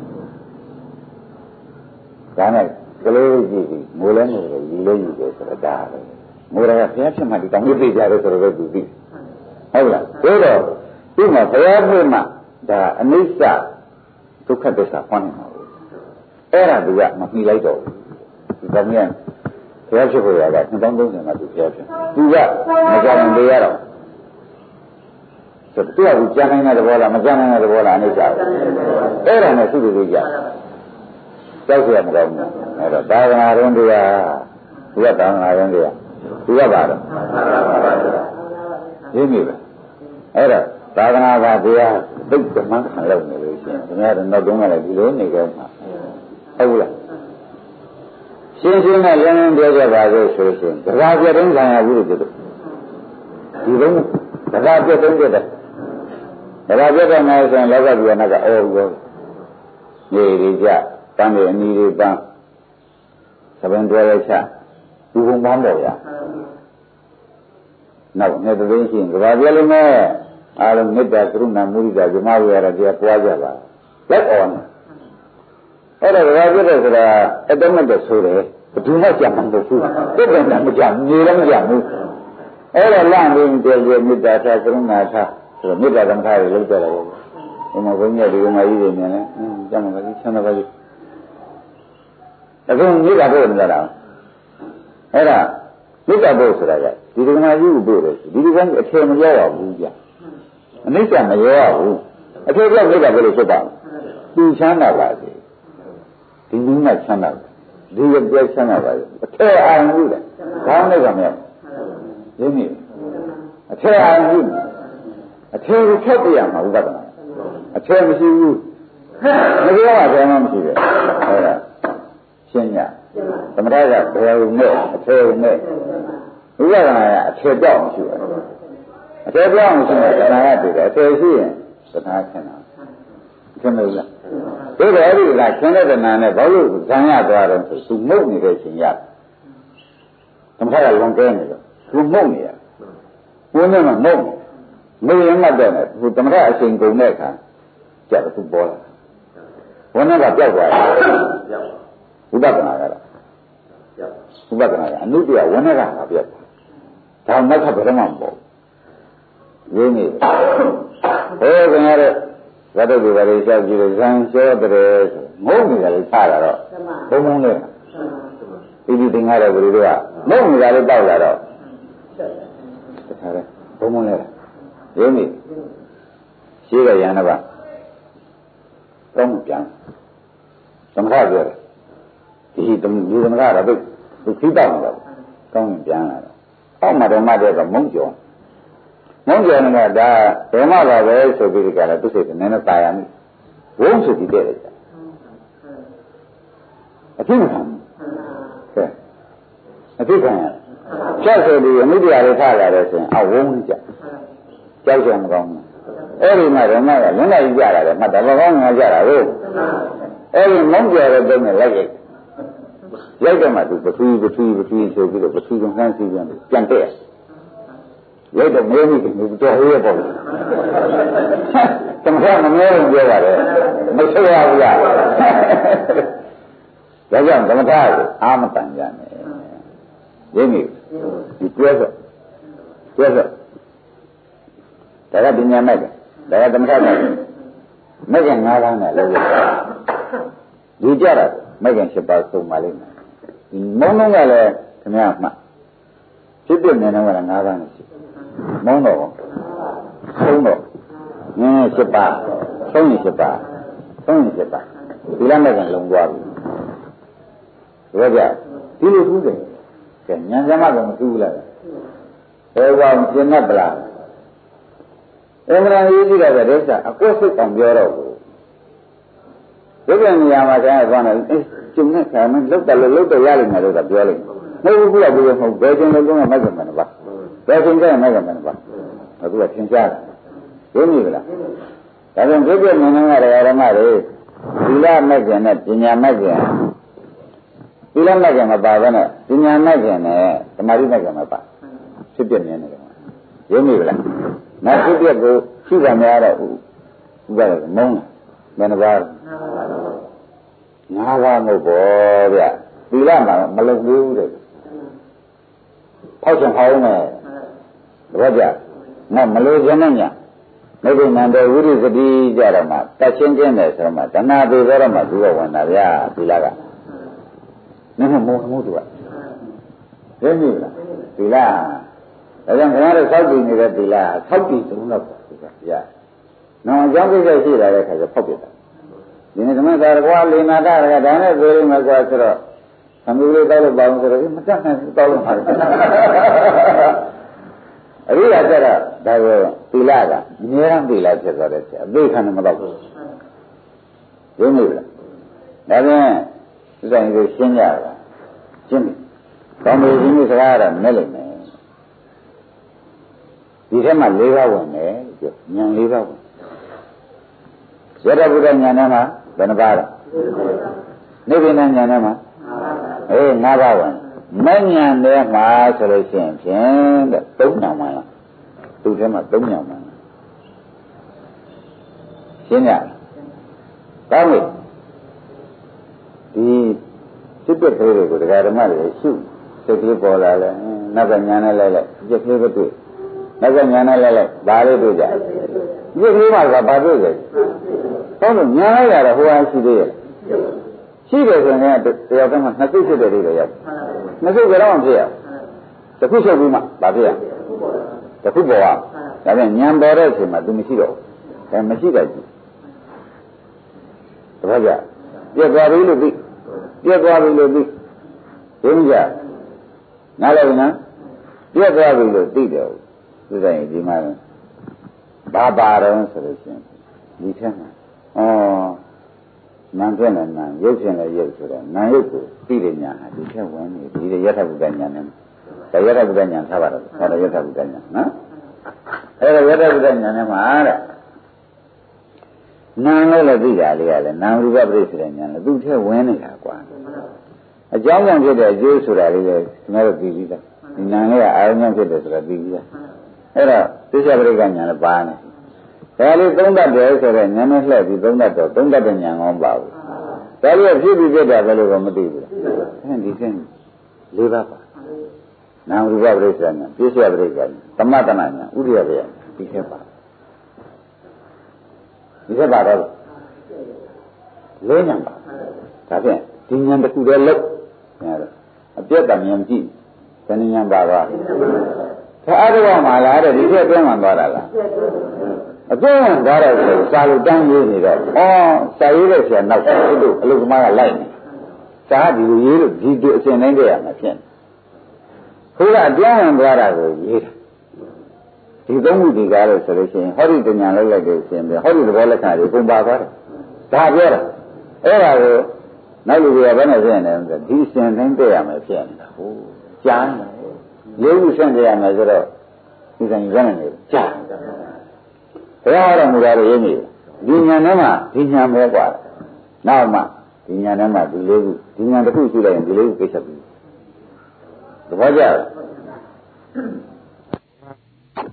ဒါနဲ့ကလေးကြည့်ပြီးငိုလဲငိုတယ်ရီလဲရီတယ်ဆိုတော့ဒါပဲငိုရကဘုရားဖြစ်မှဒီတောင်းလေးသိကြတယ်ဆိုတော့သူသိဟုတ်လားဒါတော့ဒီမှာဘုရားဖြစ်မှဒါအနိစ္စဒုက္ခသစ္စာဟောနေမှာဘူးအဲ့ဒါသူကမပြီးလိုက်တော့ဘူးဒီကမြန်းဘုရားဖြစ်ဖို့ရတာ2030မှာသူဘုရားဖြစ်သူကမကြောင်သေးရတော့ဆိုတော့သူကကြားနိုင်တဲ့ဘောလားမကြားနိုင်တဲ့ဘောလားအနိစ္စအဲ့ဒါနဲ့သူ့လူကြီးကြကြောက်เสียမကောင်းဘူးအဲ့တော့သာသနာ့တော်တရားသူကသာသနာ့တော်တရားသူကပါတော့ရင်းပြီပဲအဲ့တော့သာသနာ့ဘာတရားသိက္ခာမှန်ခံလုပ်နေလို့ရှိရင်ခင်ဗျားတို့နောက်တုန်းကလည်းဒီလိုနေကြမှာဟုတ်လားရှင်းရှင်းနဲ့လင်းလင်းပြောကြပါလို့ဆိုရင်တရားပြတုံးခံရဘူးလို့ပြောတယ်ဒီလိုတရားပြတုံးတဲ့တရားပြတဲ့မယ်ဆိုရင်လောကကြီးကနောက်ကအော်ဘူးနေရီကြတမ်းတဲ့အနီးလေးပန်းသဘင်တွဲလိုက်ချဒီဘုံပန်းတော့ရနောက်နေ့တသိန်းရှိရင်တရားပြလို့မဲ့အားလုံးမေတ္တာကရုဏာမုဒိတာဇမဝေရတရားပွားကြပါလက်အောင်အဲ့ဒါတရားပြတဲ့ဆိုတာအတ္တမတ်တဲ့ဆိုတယ်ဘယ်သူမှကြံမှာမဟုတ်ဘူးသိတယ်မကြံနေလည်းမကြံဘူးအဲ့ဒါလမ်းရင်းတည်းရဲ့မေတ္တာသာကရုဏာသာဆိုတော့မေတ္တာကမ္ဘာတွေလုပ်ကြတယ်ဘုရားဘုန်းကြီးတွေကမကြီးတွေမြင်လဲကြမ်းမှာကြီးချမ်းသာပါကြီးအခုမေတ္တာပို့နေတာလားအဲ့ဒါမေတ္တာပို့ဆိုတာကဒီကမာကြီးကိုပို့တယ်ဒီကမာကြီးအထည်မရောပါဘူးကြာအနိစ္စမရောရဘူးအထည်ပြောမေတ္တာပို့လို့ဖြစ်ပါသူချမ်းသာပါစေဒီနည်းနဲ့ချမ်းသာဒီရပြချမ်းသာပါစေအထည်အောင်လို့လေခေါင်းနဲ့ကမရရင်းနေအထည်အောင်လို့အထည်ကိုဖြတ်ပြရမှာဥပဒနာအထည်မရှိဘူးမပြောရဘယ်မှမရှိပဲဟုတ်လားရှင်းညသမထကဘယ်လိုနဲ့အထည်နဲ့ဥပဒနာကအထည်ပြောင်းမရှိဘူးအထည်ပြောင်းမရှိရင်သနာရတည်တယ်အထည်ရှိရင်သနာခင်းတာခင်းလို့လားဒါတော့အဲ့ဒီကခင်းတဲ့သနာနဲ့ဘာလို့ဇံရသွားတော့ဆိုသူမုတ်နေတဲ့ချိန်ရသမထကလွန်ကဲနေတော့သူမုတ်နေရဘုန်းနဲ့မမုတ်နေရင်မှတ်တယ်သူသမထအချိန်ကုန်တဲ့အခါကြတော့သူပေါ်လာဘုန်းနဲ့ကပြောက်သွားတယ်ဥပဒနာကတော့ဥပဒနာကအနုတ္တယဝဏ္ဏကမှာပြောက်ဒါမှတ်ခဗရမမပေါ့ရင်းနေဟဲ့ခင်ဗျားတို့ဇတ်တုတွေပါလေကြောက်ကြည့်လို့ဇံလျှောတဲ့ငုံနေတာလေးချတာတော့ဘုံဘုံလေးဒီသင်္ကားတဲ့ဘယ်လိုကငုံနေတာလေးတောက်လာတော့တခါလဲဘုံဘုံလေးရင်းနေရှိရရန်တော့ကောင်းပြန်သမထပြောတယ်ဒီသမထကတော့သူခိတောက်နေတော့ကောင်းပြန်လာတော့အောက်မှာဓမ္မတဲ့ကမုန်းကြော်နေတာဒါဓမ္မပါပဲဆိုပြီးဒီကလည်းသူစိတ်ကနည်းနည်းตายရမယ်ဝုန်းဆိုပြီးတဲ့တယ်အသိခံကဲအသိခံချက်ဆိုပြီးအမှုတရားတွေထားလာတယ်ဆိုရင်အဝုန်းကြကြောက်ကြမကောင်းဘူးအဲ့ဒီမှာဓမ္မကလွန်လိုက်ကြတာလေမှတ်တယ်ဘာကောင်းငါကြတာဟုတ်အဲ့ဒီမုန်းကြတဲ့တုံးနဲ့လိုက်ရိုက်တယ်မှသူပထူဆိုပြီးတော့ပထူကဆန်းစီပြန်တဲ့ lấy được mấy mình cho hết rồi trong khi mà nghe mình chưa là mới sửa ra bây giờ cái gì cũng thay am tận ra này vậy nhỉ thì chưa rồi đại gia bình nhà mấy đại gia tâm thái này mấy cái ngã tháng này lâu rồi đi ra mấy cái sẽ bảo số mà lên món nó nghe là thế nào mà tiếp tục này nó là ngã tháng này món nó không nó nghe sẽ bảo không sẽ bảo thì làm mấy cái lồng qua rồi giờ đi luôn thú đấy cái nhà ra mà còn thú lại rồi vào trên nắp là em đang ý ra cái đấy sao có sự cảm giác đâu cái nhà mà cái con này chúng nó khai mình lúc đầu ra liền này rồi tập vô liền nếu cũng là bây giờ không về trên nó mấy cái mình bắt về trên cái mấy cái mình bắt rồi tôi thiên cha thế như vậy là tại vì cái chuyện này nó là mà đấy đi làm mấy cái này đi nhà mấy cái đi làm mấy cái mà bà vậy này đi nhà mấy cái này cái mà đi mấy cái mà bà sự kiện này thế như vậy là nó sự kiện của khi mà nhà đó vậy mông mình vào ngã ra một bộ vậy đi làm mà lâu lâu rồi thao trường này rồi vậy mà lâu cho nên nhỉ mấy cái nàng đời uống cái gì ra đó mà ta xem này sao mà ta na đi ra mà đi vào nhà ra đi là cái nên mua được thế như là đi là ở trong cái đó sáu kỳ này đi là sáu kỳ đúng không dạ nó giống cái gì là cái phát biểuဒီနေ့သမသာကွာလေနာတာကဒါနဲ့ပြောရမှာကွာဆိုတော့သမီးလေးတောက်လို့ပါအောင်ဆိုတော့မတတ်နိုင်တောက်လို့ပါအရိယာကျတော့ဒါကိုသီလကအများအားသီလဖြစ်သွားတယ်အသိခံမတော့ဘူးရင်းနေလားဒါပြန်ဒီတိုင်းကိုရှင်းကြတာရှင်းပြီကောင်းပြီဒီနေ့စကားကတော့နဲ့လိမ့်မယ်ဒီထက်မှ၄ပါးဝင်တယ်ပြောဉာဏ်၄ပါးဝင်ရတ္တဗုဒ္ဓဉာဏ်နဲ့မှာဘယ်နှပါးလဲနိဗ္ဗာန်ဉာဏ်နဲ့မှာ၅ပါးဝင်မဉာဏ်နဲ့မှာဆိုလို့ရှိရင်ဖြင့်တဲ့၃ဉာဏ်ဝင်လားသူ့ထဲမှာ၃ဉာဏ်ဝင်ရှင်းရတယ်ကောင်းပြီဒီစိတ်ပြည့်တွေကိုတရားဓမ္မတွေရှုစိတ်ပြည့်ပေါ်လာလဲနောက်ကဉာဏ်နဲ့လိုက်ပြည့်ပြည့်ပဲတွေ့နောက်ကဉာဏ်နဲ့လိုက်ဘာလေးတွေ့ကြပြည့်ပြည့်မှာကဘာတွေ့လဲဟုတ်လို့ညာလိုက်ရတော့ဟိုအားရှိသေးရဲ့ရှိတယ်ဆိုရင်တရားကမှနှစ်ခုဖြစ်တယ်လို့ရောက်နှစ်ခုကတော့မဖြစ်ရတစ်ခုချုပ်ပြီးမှဘာဖြစ်ရတစ်ခုပေါ်ရဒါပြန်ညာပေါ်တဲ့အချိန်မှာ तू မရှိတော့ဘူးမရှိတော့ဘူးတပည့်ကြပြက်သွားပြီလို့သိပြက်သွားပြီလို့သိဒုညနားလည်းနော်ပြက်သွားပြီလို့သိတယ်သူဆိုင်ဒီမှာဘာပါတော့ဆိုလို့ရှိရင်ဒီထက်မှာနာမ်ဖြစ်နေနာမ်ရုပ်ဖြစ်နေရုပ်ဆိုတော့နာမ်ရုပ်ကိုသိတဲ့ညာဟာဒီထက်ဝင်နေဒီရထဗုဒ္ဓညာနဲ့ဒါရထဗုဒ္ဓညာထားပါတော့ဟောရထဗုဒ္ဓညာနော်အဲ့ဒါရထဗုဒ္ဓညာနဲ့မှာတဲ့နာမ်လို့လည်းသိတာလေးကလည်းနာမ်ရူပပရိစ္ဆေဒညာလည်းသူ့ထက်ဝင်နေတာကွာအကြောင်းကြောင့်ဖြစ်တဲ့အကျိုးဆိုတာလေးလည်းကျွန်တော်တို့သိပြီးသားဒီနာမ်လေးကအာရုံကြောင့်ဖြစ်တယ်ဆိုတာသိပြီးသားအဲ့တော့သိစ္စာပရိက္ခညာလည်းပါနေဒါလေးသုံးတတ်တယ်ဆိုတော့ဉာဏ်နဲ့လှည့်ပြီးသုံးတတ်တော့သုံးတတ်တဲ့ဉာဏ်ကောပါဘူးဒါလေးဖြစ်ပြီးဖြစ်တာပဲလို့တော့မသိဘူးအဲဒီစင်း၄ပါးပါနာမ်ရူပပရိစ္ဆေဉာဏ်ပြည့်စုံပရိက္ခဉာဏ်သမတနာဉာဏ်ဥဒိယပယဒီထက်ပါဒီထက်ပါတော့လေးဉာဏ်ပါဒါဖြင့်ဒီဉာဏ်တစ်ခုတည်းလို့အပြတ်တဉာဏ်ကြည့်ဘယ်ဉာဏ်ပါသွားဒါအရုံးမှာလားတဲ့ဒီထက်တွန်းမှသွားတာလားအကျဉ်းဝင်သွားတယ်ဆိုစာလို့တန်းရေးနေတော့စာရေးတဲ့ဆရာနောက်တို့အလုပ်သမားကလိုက်နေစာဒီလိုရေးလို့ဒီအစဉ်တိုင်းကြရမှာဖြစ်နေခုကအကျဉ်းဝင်သွားတာကိုရေးတာဒီသုံးခုဒီကားလို့ဆိုလို့ရှိရင်ဟောဒီတညာလောက်လိုက်လို့ရှိရင်ဟောဒီသဘောလက္ခဏာတွေပုံပါသွားတယ်ဒါပြောတာအဲ့ဒါကိုနောက်လူတွေကဘယ်နဲ့ဖြစ်နေလဲဆိုဒီအစဉ်တိုင်းကြရမှာဖြစ်နေတာဟုတ်ကြားနေလေးခုဆင့်ကြရမှာဆိုတော့ဒီကံရနေတယ်ကြားဘုရားတော်မူတာရင်းနေဒီညာထဲမှာဒီညာပဲกว่าနောက်မှဒီညာထဲမှာဒီလေးခုဒီညာတစ်ခုရှိလိုက်ရင်ဒီလေးခုကိစ္စပြီးသဘောကျ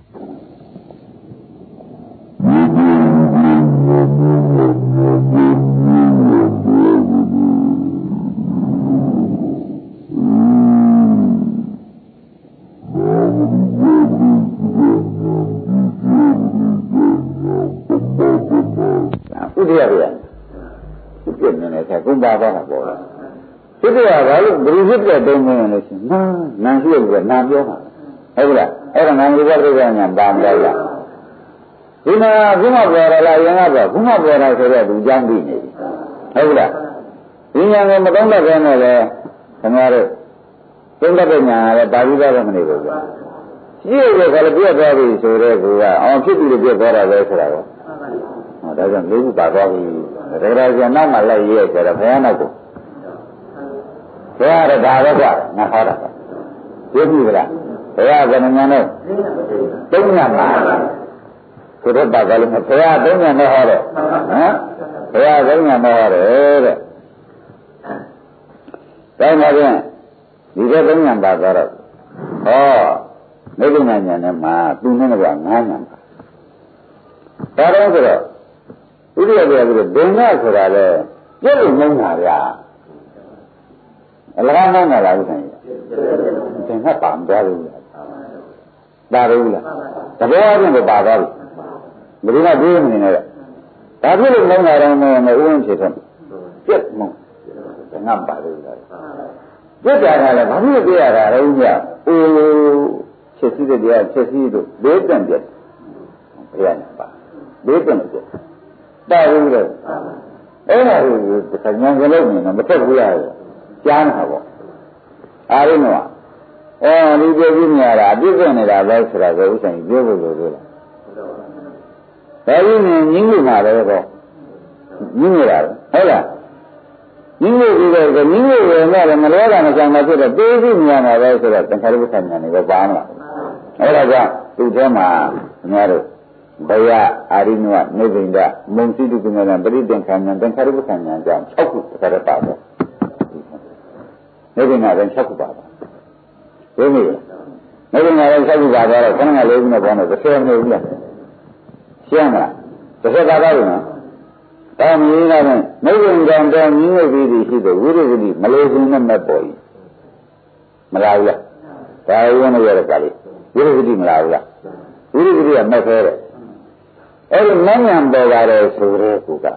တရားပြန်သူပြနေတယ်ဆက်ကုန်ပါတော့တာပေါ့လားသူတရားဘာလို့ဘယ်လိုဖြစ်တဲ့တုံးမင်းလို့ရှင်နာရှိရပြီးနာပြောမှာဟုတ်လားအဲ့ဒါငါမျိုးဘက်ကညာပါမလို့လားဒီမှာခုမှပေါ်လာရင်ကတော့ခုမှပေါ်လာဆိုတော့သူကြမ်းပြီးနေပြီဟုတ်လားဒီညာကမတုံးတဲ့ဘဲနဲ့လေခင်ဗျားတို့တုံးတဲ့ညာလည်းပါဠိတော်မနေဘူးဗျာရှိရတဲ့ခါလည်းပြတ်သွားပြီဆိုတဲ့ကူကအောင်ဖြစ်ပြီးပြတ်သွားတာပဲဆိုတာတော့ဟောဒါကြောင့်လေးခုပါသွားပြီတရားကျန်နောက်မှလိုက်ရဲကြတော့ဘုရားနောက်ကိုဘုရားကဒါပဲကွာငါဟောတာသိပြီလားဘုရားကလည်းညာနဲ့တုံးညာမှာကိုတော့ပါကြလို့ဘုရားတုံးညာနဲ့ဟောတယ်ဟမ်ဘုရားတုံးညာနဲ့ဟောတယ်တဲ့ဒါမှပြန်ဒီကတုံးညာပါသွားတော့ဟောမိဂ္ဂနာညာနဲ့မှာသူနဲ့က9ညာပါဒါတော့ဆိုတော့ဥဒိယပြပြီးတော့ဒုံနာဆိုတာလေပြည့်လို့မုန်းတာဗျာအလကားမုန်းတာလားဥစ္စာကြီးသင်္ခါပါမသွားဘူးလားပါဘူးလားတဘောအချင်းကိုပါသွားပြီဘယ်လိုမှပြေးမနေနဲ့ဒါပြည့်လို့မုန်းတာတော့မဟုတ်ဘူးဥဝင်ဖြစ်ဆုံးပြည့်မုန်းသင်္ခါပါလို့လားပြည့်တာကလည်းဘာဖြစ်ပြရတာလဲဥစ္စာအိုးချက်စီးတဲ့တရားချက်စီးတို့ဘေးတန်ပြတ်ဘုရားနဲ့ပါဘေးတန်ပြတ်တာဘူးလေအဲ့ဒါကိုတခါညာကလေးနေတော့မထက်ဘူးလားကြားမှာပေါ့အားရင်းတော့ဒီပြောပြီးမြာတာအပြည့်ပြနေတာပဲဆိုတာကိုဥစ္စာကြီးပြောဖို့လိုလို့လားဒါကြီးနေညင်းလို့မှာပဲပေါ့ညင်းနေတာဟုတ်လားညင်းလို့ပြီးတော့ညင်းလို့ရမယ်မလဲတာမဆောင်တာဖြစ်တော့တေးပြီးမြာတာပဲဆိုတော့သင်္ခါရုပ္ပခဏညာနေပဲပါမလားအဲ့ဒါကြောင့်သူ့ထဲမှာခင်ဗျားတို့ဘယအာရိနဝနိဗ္ဗိန္ဒမုံစိတုကဉ္ဇံပရိသင်္ခဏဉာဏ်သင်္ခါရုပ္ပခဏဉာဏ်ကြောင့်6ခုတစ်ခါတည်းပါတော့နိဗ္ဗိန္ဒလည်း6ခုပါတော့ဘယ်လိုလဲနိဗ္ဗိန္ဒလည်း6ခုပါတော့ခဏကလေးခုနဲ့ပေါင်းတော့30မဟုတ်ဘူးလားရှင်းမလား30ပါတော့ဘူးနော်ဒါမြည်လာတယ်နိဗ္ဗိန္ဒတော်မြည်နေပြီရှိတဲ့ဝိရိယတိမလို့စုံနဲ့မဲ့ပေါ်ကြီးမလားဘူးလားဒါဝင်ရတဲ့ကလေးဝိရိယတိမလားဘူးလားဝိရိယတိကမဲ့သေးတယ်အဲ့ဒီမဉ္ဇဉ်ပေါ်လာတယ်ဆိုတဲ့ကူက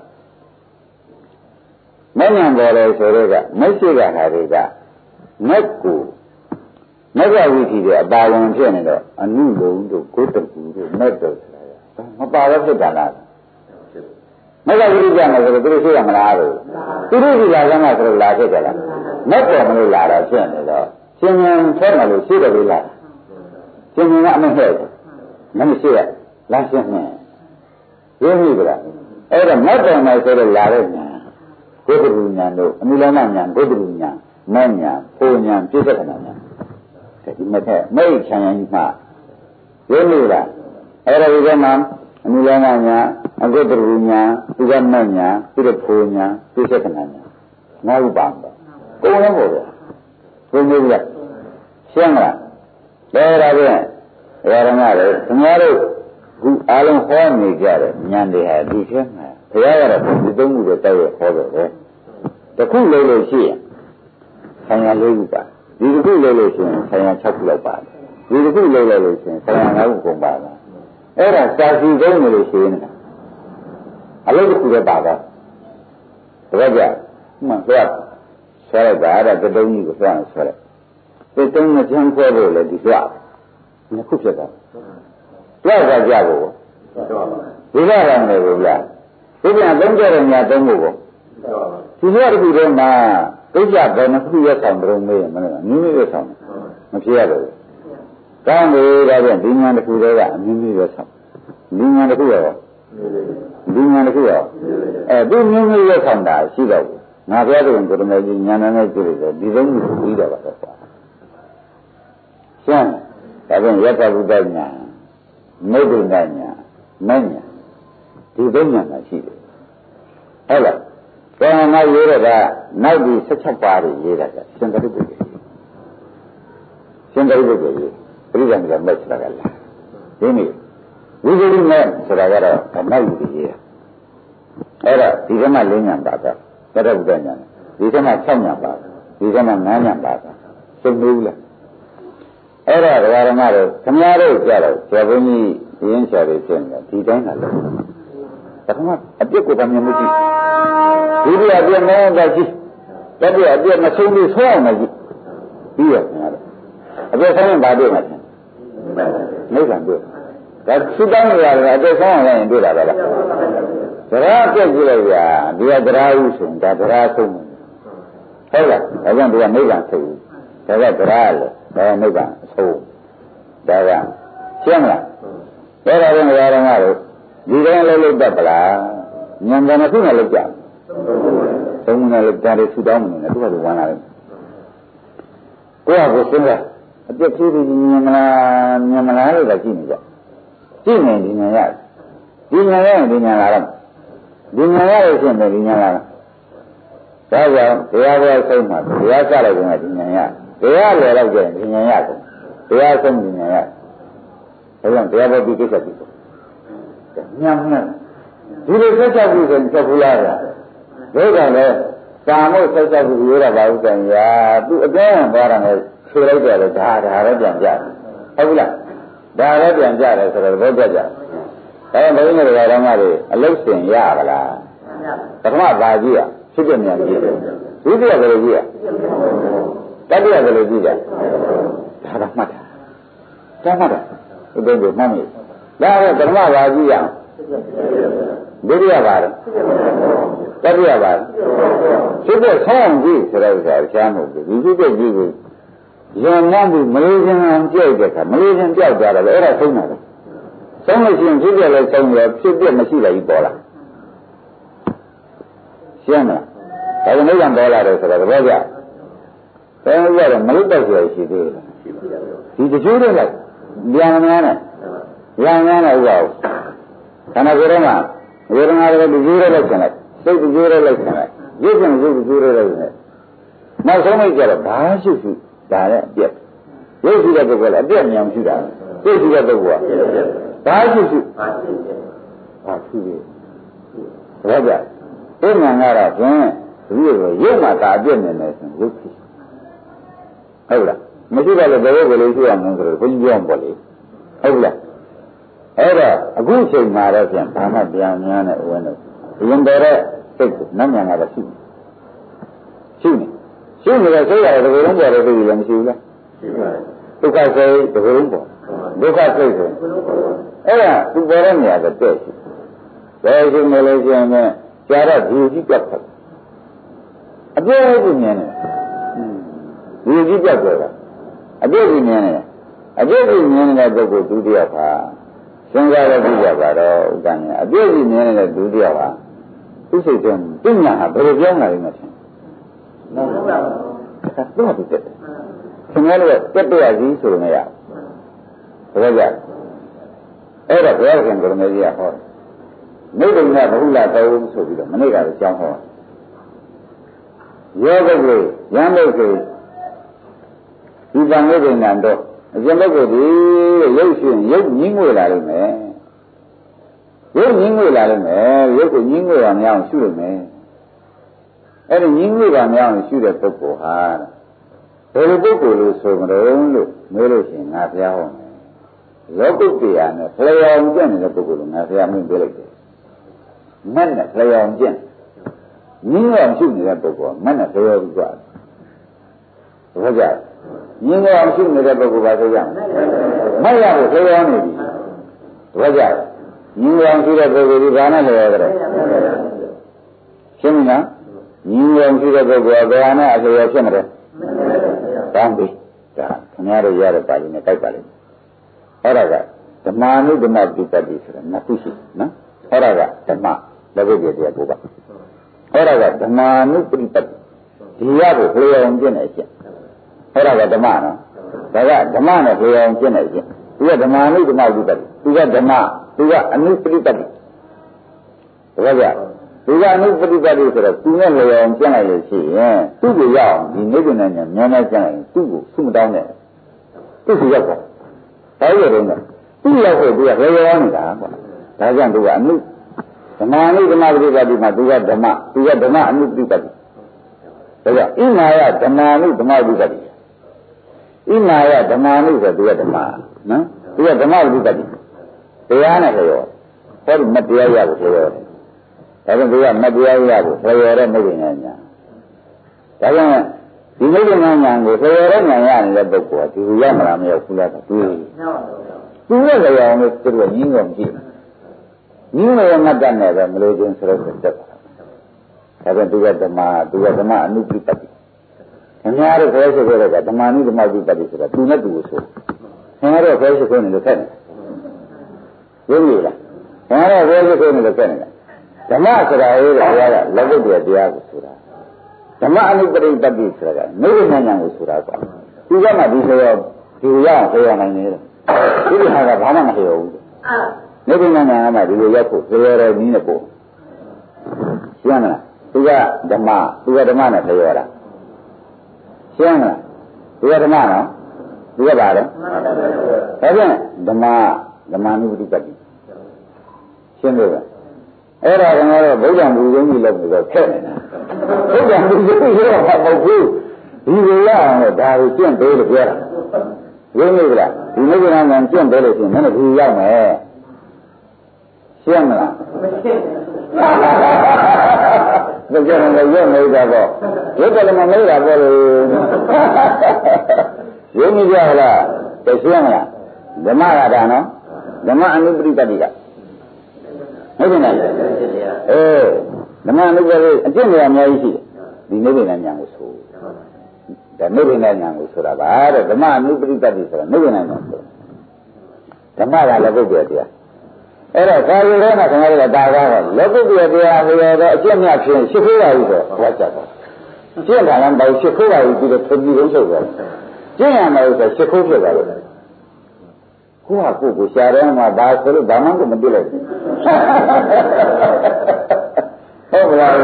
မဉ္ဇဉ်ပေါ်တယ်ဆိုတဲ့ကမရှိကဟာတွေကမက်ကူမက်ကဝိသီတဲ့အပါဝင်ဖြစ်နေတော့အနုလုံတို့ကိုယ်တကူတို့မက်တော်ဆိုတာမပါတော့ဖြစ်တာလားမက်ကဝိသီကြမယ်ဆိုတော့သူတို့ရှိရမလားလို့သူတို့ဒီလာကမှဆိုတော့လာဖြစ်ကြလားမက်တော်မလို့လာတော့ဖြစ်နေတော့ရှင်ဉာဏ်ထဲမှာလို့ရှိတယ်လို့လားရှင်ဉာဏ်ကအမဟဲ့မရှိရလားရှင်းနေရင်းပြီလားအဲ့ဒါမတ်တော်မှာဆိုတော့လာတဲ့ညာဘုဒ္ဓဉာဏ်တို့အနုလောမဉာဏ်ဘုဒ္ဓဉာဏ်မဉ္ဉာဏ်ပုံဉာဏ်ပြည့်စုံတဲ့ဉာဏ်ဒီမဲ့တဲ့မိတ်ချမ်းရင်မှရင်းပြီလားအဲ့ဒါဒီကမှအနုလောမဉာဏ်အဘုဒ္ဓဉာဏ်ဒီကမဉ္ဉာဏ်ပြီးတော့ပုံဉာဏ်ပြည့်စုံတဲ့ဉာဏ်ငါ့ဥပါမယ်ကိုယ်လည်းပေါ့ဗျာဘုံမျိုးလားရှင်းလားဒါရတဲ့ရဟန်းတွေခင်ဗျားတို့ခုအားလုံးဟောနေကြတဲ့ဉာဏ်တွေဟာဒီထဲမှာဘုရားကတော့ဒီသုံးခုကိုတိုက်ရဟောတော့တယ်တခုလုံးလို့ရှိရင်ဆံရ၄ခုပါဒီတစ်ခုလုံးလို့ရှိရင်ဆံရ6ခုလောက်ပါတယ်ဒီတစ်ခုလုံးလို့ရှိရင်ဆံရ5ခုကုန်ပါလားအဲ့ဒါစာစီကုန်းလို့ရှိရင်အလုပ်တစ်ခုပဲပါတော့ဒါကြမှန်သွားဆွဲလိုက်တာအဲ့ဒါတုံးကြီးကိုဆွဲအောင်ဆွဲလိုက်ဒီတုံးနဲ့ချမ်းဆွဲဖို့လေဒီဆွဲနှစ်ခုဖြစ်တာကြွကြကြဖို့ဒီကရံတယ်ကိုဗျာဒီပြန်သုံးကြတဲ့ညာသုံးဖို့ကိုဒီလိုတစ်ခုတည်းမှာဒုက္ခဘယ်နှခုရက်ဆောင်ကြုံမေးမလဲနည်းနည်းရက်ဆောင်မဖြစ်ရလို့ကောင်းပြီဒါပြန်ဒီညာတစ်ခုတည်းကအနည်းနည်းရက်ဆောင်ဒီညာတစ်ခုရောဒီညာတစ်ခုရောဒီနည်းနည်းရက်ဆောင်တာရှိတော့ငါပြောတဲ့ဘုရားကြီးညာနဲ့ကြည့်လို့ဒီသုံးခုပြီးတော့ပါတော့ရှင်းဒါပြန်ယတ္တဘုဒ္ဓညာမုဒ္ဒနာညာမညာဒီသုံးညာမှာရှိတယ်ဟုတ်လားဘယ်မှာရေးရတာနောက်ဒီ16ပါးတွေရေးတာကရှင်သာရိပုတ္တရာရှင်သာရိပုတ္တရာပြိဿံကမက်ဆိုတာကလားဒီနေ့ဝိသုဒ္ဓမဲ့ဆိုတာကတော့နောက်ယူရေးတာအဲ့ဒါဒီကမှ၄ညာပါတာသတ္တဗုဒ္ဓညာဒီကမှ6ညာပါဒီကမှ9ညာပါတာသိဘူးလားအဲ့ဒါဓမ္မတို့ခင်ဗျားတို့ကြတော့ဇေဘုန်းကြီးရင်းချော်တွေဖြစ်နေတယ်ဒီတိုင်းကလည်းဒါထမအပြစ်ကိုတမ်းမြင်မှုကြည့်ဒုတိယအပြစ်မောတာကြည့်တတိယအပြစ်မဆုံးလို့ဆုံးအောင်ကြည့်ပြီးရခင်ဗျာအပြစ်ဆုံးရင်ဘာတွေ့မှာလဲနိဗ္ဗာန်တွေ့ဒါသုတောင်းနေရတယ်အပြစ်ဆုံးအောင်လည်းတွေ့တာပဲလားတရားပြည့်ကြည့်လိုက်ဗျာဒီကတရားဥဆုံးဒါတရားဆုံးဟုတ်လားဒါကြောင့်ဒီကနိဗ္ဗာန်ဆုံးဒါကတရားလေဒါကနိဗ္ဗာန်အဆုံးဒါကရှင်းမလားဒါတော့ဘုရားတော်ကတော့ဒီတိုင်းလုံးလုံးတတ်ပလားဉာဏ်ကနဲ့ခုနဲ့လောက်ကြသုံးမနဲ့လောက်ကြတယ်သုတောင်းမနေနဲ့သူကဝမ်းလာတယ်ကိုယ့်ဟာကိုယ်စဉ်းစားအပြစ်ဖြစ်ပြီးမြင်မလားလို့ကကြည့်နေကြကြည့်နေဒီဉာဏ်ရတယ်ဒီဉာဏ်ရရင်ဒီဉာဏ်လာတော့ဒီဉာဏ်ရလို့ရှိရင်ဒီဉာဏ်လာတာဒါကြောင့်တရားပေါ်ဆုံးမှာတရားစလိုက်ရင်ဒီဉာဏ်ရတရားလည်တော့ကျရင်ဒီဉာဏ်ရကုန်တရားဆုံးဒီဉာဏ်ရဒါကြောင့်တရားပေါ်ဒီကိစ္စပြီးညံ့ဒီလိုဆက်ချက်ပြီးဆိုရင်ချက်ဘူးလားဗျာဒုက္ခလည်းသာမို့ဆက်ချက်ပြီးရိုးတာပါဥစ္စာညာသူအကျဉ်းသွားတာနဲ့ခြေလိုက်တယ်လေဒါလည်းပြန်ကြဟုတ်ဘူးလားဒါလည်းပြန်ကြတယ်ဆိုတော့ဘုရားကြဒါဘုန်းကြီးတွေကတော်မှာအလုတ်စင်ရပါလားပထမဘာကြည့်ရဖြစ်တဲ့မြန်ကြည့်ဒုတိယဘယ်လိုကြည့်ရတတိယဘယ်လိုကြည့်ကြဒါတော့မှတ်တာမှတ်တာဒီလိုမှတ်မိဒါတော့ပထမဘာကြည့်ရဒုတိယဘာလဲတတိယဘာလဲဖြစ်တဲ့ဆောင်းကြည့်ဆိုတော့ဆရာမဟုတ်ဘူးဒီဖြစ်တဲ့ကြည့်ကိုရံမှန်းပြီးမလေးချင်းအောင်ကြိုက်တဲ့အခါမလေးချင်းပြောက်သွားတယ်လေအဲ့ဒါဆုံးတာလေဆုံးလို့ရှိရင်ဖြစ်ပြလဲဆုံးရဖြစ်ပြမရှိလိုက်ဘူးပေါ်လာရှင်းမလားဒါကနိဗ္ဗာန်ပေါ်လာတယ်ဆိုတော့သဘောကျတယ်ဘယ်လိုလဲမလွတ်တော့ရှိသေးတယ်ဒီတချို့တွေလိုက်ပြန်များနဲ့ပြန်များနဲ့ဥပ္ပါခန္ဓာကိုယ်ထဲမှာဝေဒနာတွေတချို့တွေလိုက်ဆင်လိုက်စိတ်တချို့တွေလိုက်ဆင်လိုက်ရုပ်ရှင်ရုပ်တချို့တွေလိုက်ဆင်လိုက်နောက်ဆုံးလိုက်ကြတော့ဘာရှုဒါလည်းအပြည့်ရုပ်ရှိတဲ့ပုဂ္ဂိုလ်လည်းအပြည့်မြန်ရှိတာစိတ်ရှိတဲ့ပုဂ္ဂိုလ်ကဘာရှုဘာရှုလဲဒါကြအဲ့မှန်ကတော့ဖြင့်ဒီလိုရုပ်မှာဒါအပြည့်နေတယ်ဆိုရုပ်ရှိဟုတ်လားမရှိတော့လည်းဘယ်လိုလဲရှိအောင်ဆိုတော့ဘုန်းကြီးပြောအောင်ပေါ့လေဟုတ်လားအဲ့တော့အခုချိန်မှာတော့ဖြင့်ဘာမှပြန်များနဲ့ဝင်တော့ရင်တော်တဲ့စိတ်ကိုနတ်မြန်ကတော့ရှိနေတဲ့စိတ်ရတယ်ဒီလိုလုံးပေါ်တဲ့စိတ်လည်းမရှိဘူးလားဒုက္ခစိတ်ဒီလိုလုံးပေါ်ဒုက္ခစိတ်ဆိုအဲ့ဒါသူပေါ်တဲ့နေရာကတဲ့ရှိဘယ်ရှိမလို့ရှိရင်ကြာတော့ဒီကြီးပြတ်တယ်အပြည့်ကိုမြင်တယ်ဒီကြီးပြတ်တယ်အပြည့်ကိုမြင်တယ်အပြည့်ကိုမြင်နေတဲ့ပုဂ္ဂိုလ်ဒုတိယပါစဉ်းစားရကြည့်ကြပါတော့ဥက္ကဋ္ဌအပြည့်ကိုမြင်နေတဲ့ဒုတိယပါသူစိတ်ကပညာဟာဘယ်လိုပြောင်းလာလဲမသိဘူးတော့ဒီတက်ခင်ဗျားတို့တက်တရားကြီးဆိုနေရဘယ်ကြအဲ့တော့ဘုရားရှင်ကိုရမေကြီးကဟောနိဗ္ဗာန်ကဘုရားတော်ဆိုပြီးတော့မနေ့ကလည်းကြောင်းဟောယောဂိကိုရမ်းလို့ဆိုဒီကံနိဗ္ဗာန်တော့အရှင်ဘုရားဒီရုပ်ရှင်ရုပ်ညင်းငွေလာလိမ့်မယ်ရုပ်ညင်းငွေလာလိမ့်မယ်ရုပ်ကိုညင်းငွေအောင်မရအောင်ရှုလိမ့်မယ်အဲ့ဒီညင်းငွေပါမရအောင်ရှုတဲ့ပုဂ္ဂိုလ်ဟာဘယ်လိုပုဂ္ဂိုလ်လို့ဆိုမလို့မေးလို့ရှိရင်ငါဘုရားဟောမယ်လောကုတ္တရာနဲ့လျော်အောင်ကျင့်နေတဲ့ပုဂ္ဂိုလ်လို့ငါဘုရားမင်းပြောလိုက်တယ်မနဲ့လျော်အောင်ကျင့်ညင်းအောင်ရှုနေတဲ့ပုဂ္ဂိုလ်မနဲ့လျော်ပြီးကြတယ်ဟုတ်ကြညင်းအောင်ရှုနေတဲ့ပုဂ္ဂိုလ်ပါဆိုကြမရဘူးလျော်နေပြီဟုတ်ကြညင်းအောင်ရှုတဲ့ပုဂ္ဂိုလ်ဒီဘာနဲ့လျော်ကြတယ်ရှင်းမလားညီအောင်ရှိတဲ့ပုဂ္ဂိုလ်ကဘယ်ဟာနဲ့အလျော်ဖြစ်မလဲ။တောင်းပြီ။ဒါခင်ဗျားတို့ရတဲ့ပါဠိနဲ့တိုက်ပါလိမ့်မယ်။အဲ့ဒါကဓမ္မာနုဓမ္မပိပတ္တိဆိုတာနှစ်ခုရှိနော်။အဲ့ဒါကဓမ္မလက်ဝိတ်တရားကိုပါ။အဲ့ဒါကဓမ္မာနုပိပတ္တိဒီရကိုလျော်အောင်ကျင့်တဲ့အချက်။အဲ့ဒါကဓမ္မနော်။ဒါကဓမ္မနဲ့လျော်အောင်ကျင့်တဲ့အချက်။သူကဓမ္မာနုဓမ္မပိပတ္တိ။သူကဓမ္မသူကအနုပိပတ္တိ။ဒါကြဒီကအနုပฏิပတ်တိဆိုတော့သူနဲ့လျော်အောင်ကျင့်လိုက်လို့ရှိရင်သူ့ကိုရအောင်ဒီနိဗ္ဗာန်နဲ့မြန်မြန်ကျင့်လိုက်ရင်သူ့ကိုဆုမတောင်းနဲ့သူ့ကိုရောက်တော့ဒါရတော့သူ့ရောက်ဖို့သူကလျော်အောင်နေတာပေါ့ဒါကြောင့်သူကအနုဓမ္မအနုဓမ္မပฏิပတ်တိမှာသူကဓမ္မအနုပฏิပတ်တိဒါကြောင့်ဣမာယဓမ္မာနုဓမ္မပฏิပတ်တိဣမာယဓမ္မာနုဆိုသူကဓမ္မနော်သူကဓမ္မပฏิပတ်တိတရားနဲ့လျော်ဟောဒီမတရားရဖို့လျော်တယ်ဒါကြောင့်သူကမတရားရကိုဆယ်ရတဲ့မိဂ္ဂင်ညာဒါကြောင့်ဒီမိဂ္ဂင်ညာကိုဆယ်ရတဲ့ညာရနေတဲ့ပုဂ္ဂိုလ်ကဒီလိုရမလားမရောက်ဘူးလားဆိုတွေးသူရဲ့လျော်လို့သူကညင်းတော့မကြည့်ညင်းလို့မတတ်နဲ့ပဲမလို့ချင်းဆိုတော့တက်တာဒါကြောင့်သူကဓမ္မအနုပိပတ္တိခင်ဗျားတို့ခေါ်ဆိုကြတဲ့ကဓမ္မအနုဓမ္မပိပတ္တိဆိုတာသူနဲ့သူကိုဆိုခင်ဗျားတို့ခေါ်ဆိုနေလို့ခက်နေရင်းပြီလားခင်ဗျားတို့ခေါ်ဆိုနေလို့ခက်နေဓမ္မဆိုတာရေးတဲ့ဘုရားကလက်ကုတ်တရားကိုဆိုတာဓမ္မအနုပရိပတ္တိဆိုတာကနိဗ္ဗာန်ဉာဏ်ကိုဆိုတာကွာသူကမှဒီဆိုရောဒီရအောင်ပြောရနိုင်တယ်ဒီဟာကဘာမှမပြောဘူးနိဗ္ဗာန်ဉာဏ်ကမှဒီလိုရောက်ဖို့ပြောရတဲ့နည်းနဲ့ပို့ရှင်းမလားသူကဓမ္မနဲ့ပြောတာရှင်းမလားသူကဓမ္မနော်သူကဘာလဲဒါဖြင့်ဓမ္မနုပရိပတ္တိရှင်းလို့အဲ့ဒါကတော့ဗုဒ္ဓံလူကြီးလောက်ပြီးတော့ခက်နေတာဗုဒ္ဓံလူကြီးရောမဟုတ်ဘူးဒီလိုရအောင်လို့ဒါကိုကျင့်ပေးလို့ပြောတာရင်းနေကြလားဒီနိဗ္ဗာန်ကကျင့်ပေးလို့ရှိရင်မင်းတို့ဒီရောက်မယ်ရှင်းမလားမရှင်းဘူးဒါကြောင့်လည်းရောက်နေတာပေါ့ရုပ်ကလည်းမမေးတာပေါ့လေရင်းနေကြလားသိရှင်းမလားဓမ္မကဒါနော်ဓမ္မအနုပရိပတ္တိကဟုတ်ကဲ့ဓမ္မအနုပရိအကျင့်တွေအများကြီးရှိတယ်ဒီနိဗ္ဗာန်ဉာဏ်ကိုဆိုဒါနိဗ္ဗာန်ဉာဏ်ကိုဆိုတာပါတဲ့ဓမ္မအနုပရိပတ္တိဆိုတာနိဗ္ဗာန်ဉာဏ်ဆိုဓမ္မကလည်းပုဂ္ဂိုလ်တရားအဲ့တော့ခါရီထဲမှာခင်ဗျားတို့ကဒါကားတော့လက်ပုဂ္ဂိုလ်တရားလျော်တော့အကျင့်မြတ်ဖြင့်ရှစ်ခိုးပါပြီဆိုဟောကြတော့ကျင့်တာလည်းဘာရှစ်ခိုးပါပြီပြီးတော့သူကြီးလုံးချုပ်သွားကျင့်ရမယ်ဆိုရှစ်ခိုးဖြစ်သွားလို့ကိုရှားတယ်မှာဒါဆိုလို့ဘာမှမတွေ့လိုက်ဘူးဟုတ်ပါလား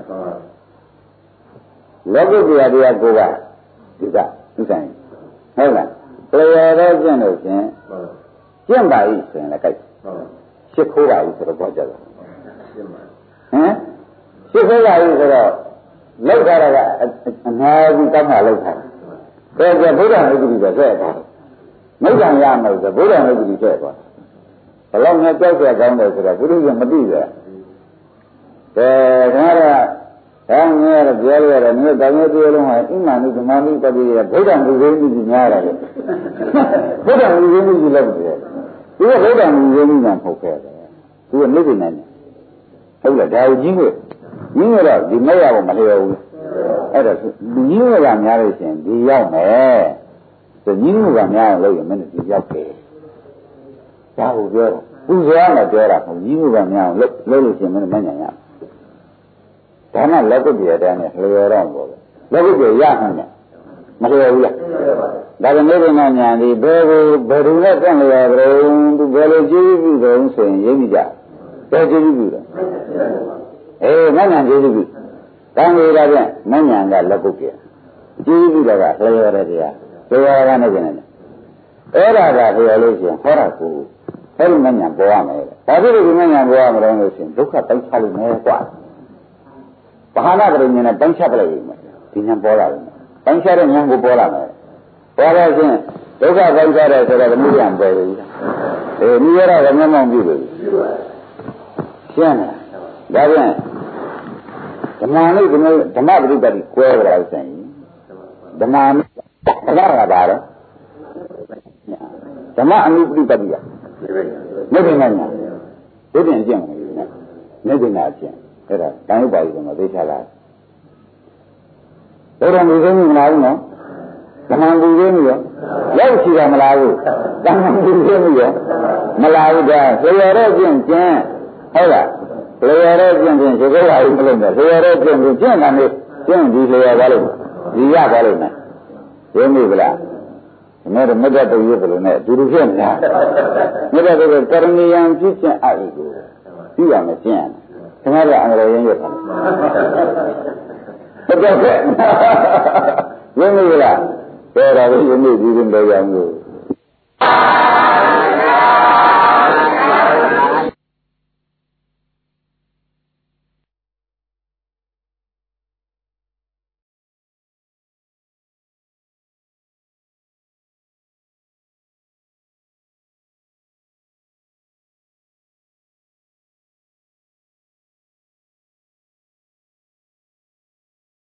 လောကုတ္တရာတရားကိုကဒီကဥစ္စာဟုတ်လားတရားတော်ကျင့်လို့ရှင်ကျင့်ပါပြီဆိုရင်လည်းကြိုက်ရှစ်ခိုးပါပြီဆိုတော့ပြောကြတယ်ဟမ်ရှစ်ခိုးပါပြီဆိုတော့လောက်တာကအများကြီးတောင်းတာလောက်တာဒါကြဘုရားဥပဒေပဲဆက်တာမိစ္ဆာရမယ်ဆိုဘုရားဥပဒေဆက်သွားဘယ်လောက်နဲ့ကြောက်ကြကောင်းတယ်ဆိုတော့ဘုရားကမသိကြတယ်ခင်ဗျားကဒါငယ်ရပြောရတော့မြေတောင်မြေပြောလုံးဟာအိမာနိဓမ္မနိတတိရဘုရားလူရင်းကြီးများတယ်ဘုရားလူရင်းကြီးလောက်တယ်သူကဘုရားလူရင်းကြီးမှမဟုတ်ခဲ့တယ်သူကနိဗ္ဗာန်နဲ့ဟုတ်လားဒါကိုကြီးကိုတော့ဒီမဲ့ရဖို့မလျော်ဘူးအဲ့တော့ကြီးကများလို့ရှိရင်ဒီရောက်မယ်ဆိုကြီးကများအောင်လုပ်ရင်မင်းတို့ရောက်တယ်ဒါကိုပြောတော့ပူဇော်ရမယ်ပြောတာမဟုတ်ကြီးကများအောင်လုပ်လို့ရှိရင်မင်းတို့မညံ့ရဒါမှလက်ကုတ်ပြတဲ့နဲ့လျော်တော့ပေါ့လက်ကုတ်ပြရမှန်းနဲ့မလျော်ဘူးလားဒါကနိဗ္ဗာန်ညာဒီဘယ်သူနဲ့တန်လျော်ကြုံသူဘယ်လိုကြည့်ပြီးကြုံဆိုရင်ရင်းမိကြဘယ်ကြည့်ပြီးလဲမဉ္ဇဉ်ကြည့်ပြီးတန်လျော်တာပြန်မဉ္ဇဉ်ကလက်ကုတ်ပြကြည့်ပြီးတော့ကလျော်တဲ့တရားလျော်တာနဲ့ကျင်တယ်အဲ့ဒါကလျော်လို့ရှိရင်ဟောတာကိုအဲ့ဒီမဉ္ဇဉ်ပေါ်ရမယ်ဒါဖြစ်လို့ဒီမဉ္ဇဉ်ပေါ်ရမလို့လို့ရှိရင်ဒုက္ခပိုက်ချလို့မယ်ကွာဘာနာကလေးနဲ့ပိုင်းခြားပလိုက်ရင်ဒီဉာဏ်ပေါ်လာတယ်ပိုင်းခြားတဲ့ဉာဏ်ကိုပေါ်လာမယ်ပေါ်လာခြင်းဒုက္ခပိုင်းခြားတယ်ဆိုတော့မူရံပေါ်ပြီမိရတာကမျက်မှောက်ပြုပြီရှင်းလားဒါပြန်ဓမ္မနဲ့ဓမ္မပရိပတ်ကိုကွဲကြတာဆိုရင်ဓမ္မကဘာလဲဓမ္မအနုပရိပတ်ကနိဗ္ဗာန်ညာဒီပြင်အကျင့်မလို့နိဗ္ဗာန်အကျင့်အဲ့ဒါတန်ရုပ်ပါဠိကသိချလာဘုရားလူသိမလားဘူးနော်ဓမ္မလူသိမရောရောက်ရှိတာမလားဘူးဓမ္မလူသိမရောမလားဘူးဒါလျော်တဲ့ကျင့်ဟုတ်လားလျော်တဲ့ကျင့်ဒီကိစ္စကြီးမလုပ်နဲ့လျော်တဲ့ကျင့်ကျင့်တာမျိုးကျင့်ဒီလျော်ပါလို့ဒီရပါလို့မယ်ရင်းမိဗလားဒီမဲ့မေတ္တာတူရဘယ်လိုနဲ့အတူတူဖြစ်နေတာမေတ္တာတူကရဏီယံပြည့်ကျင့်အပ်ကိုပြီးရမယ်ကျင့်ရမယ်ခင်ဗျားကအင်္ဂလိပ်ရင်းရွတ်ပါဘယ်တော့လဲရင်းမိလားပြောတာလည်းရင်းမိပြီးရင်တော့ရအောင်လို့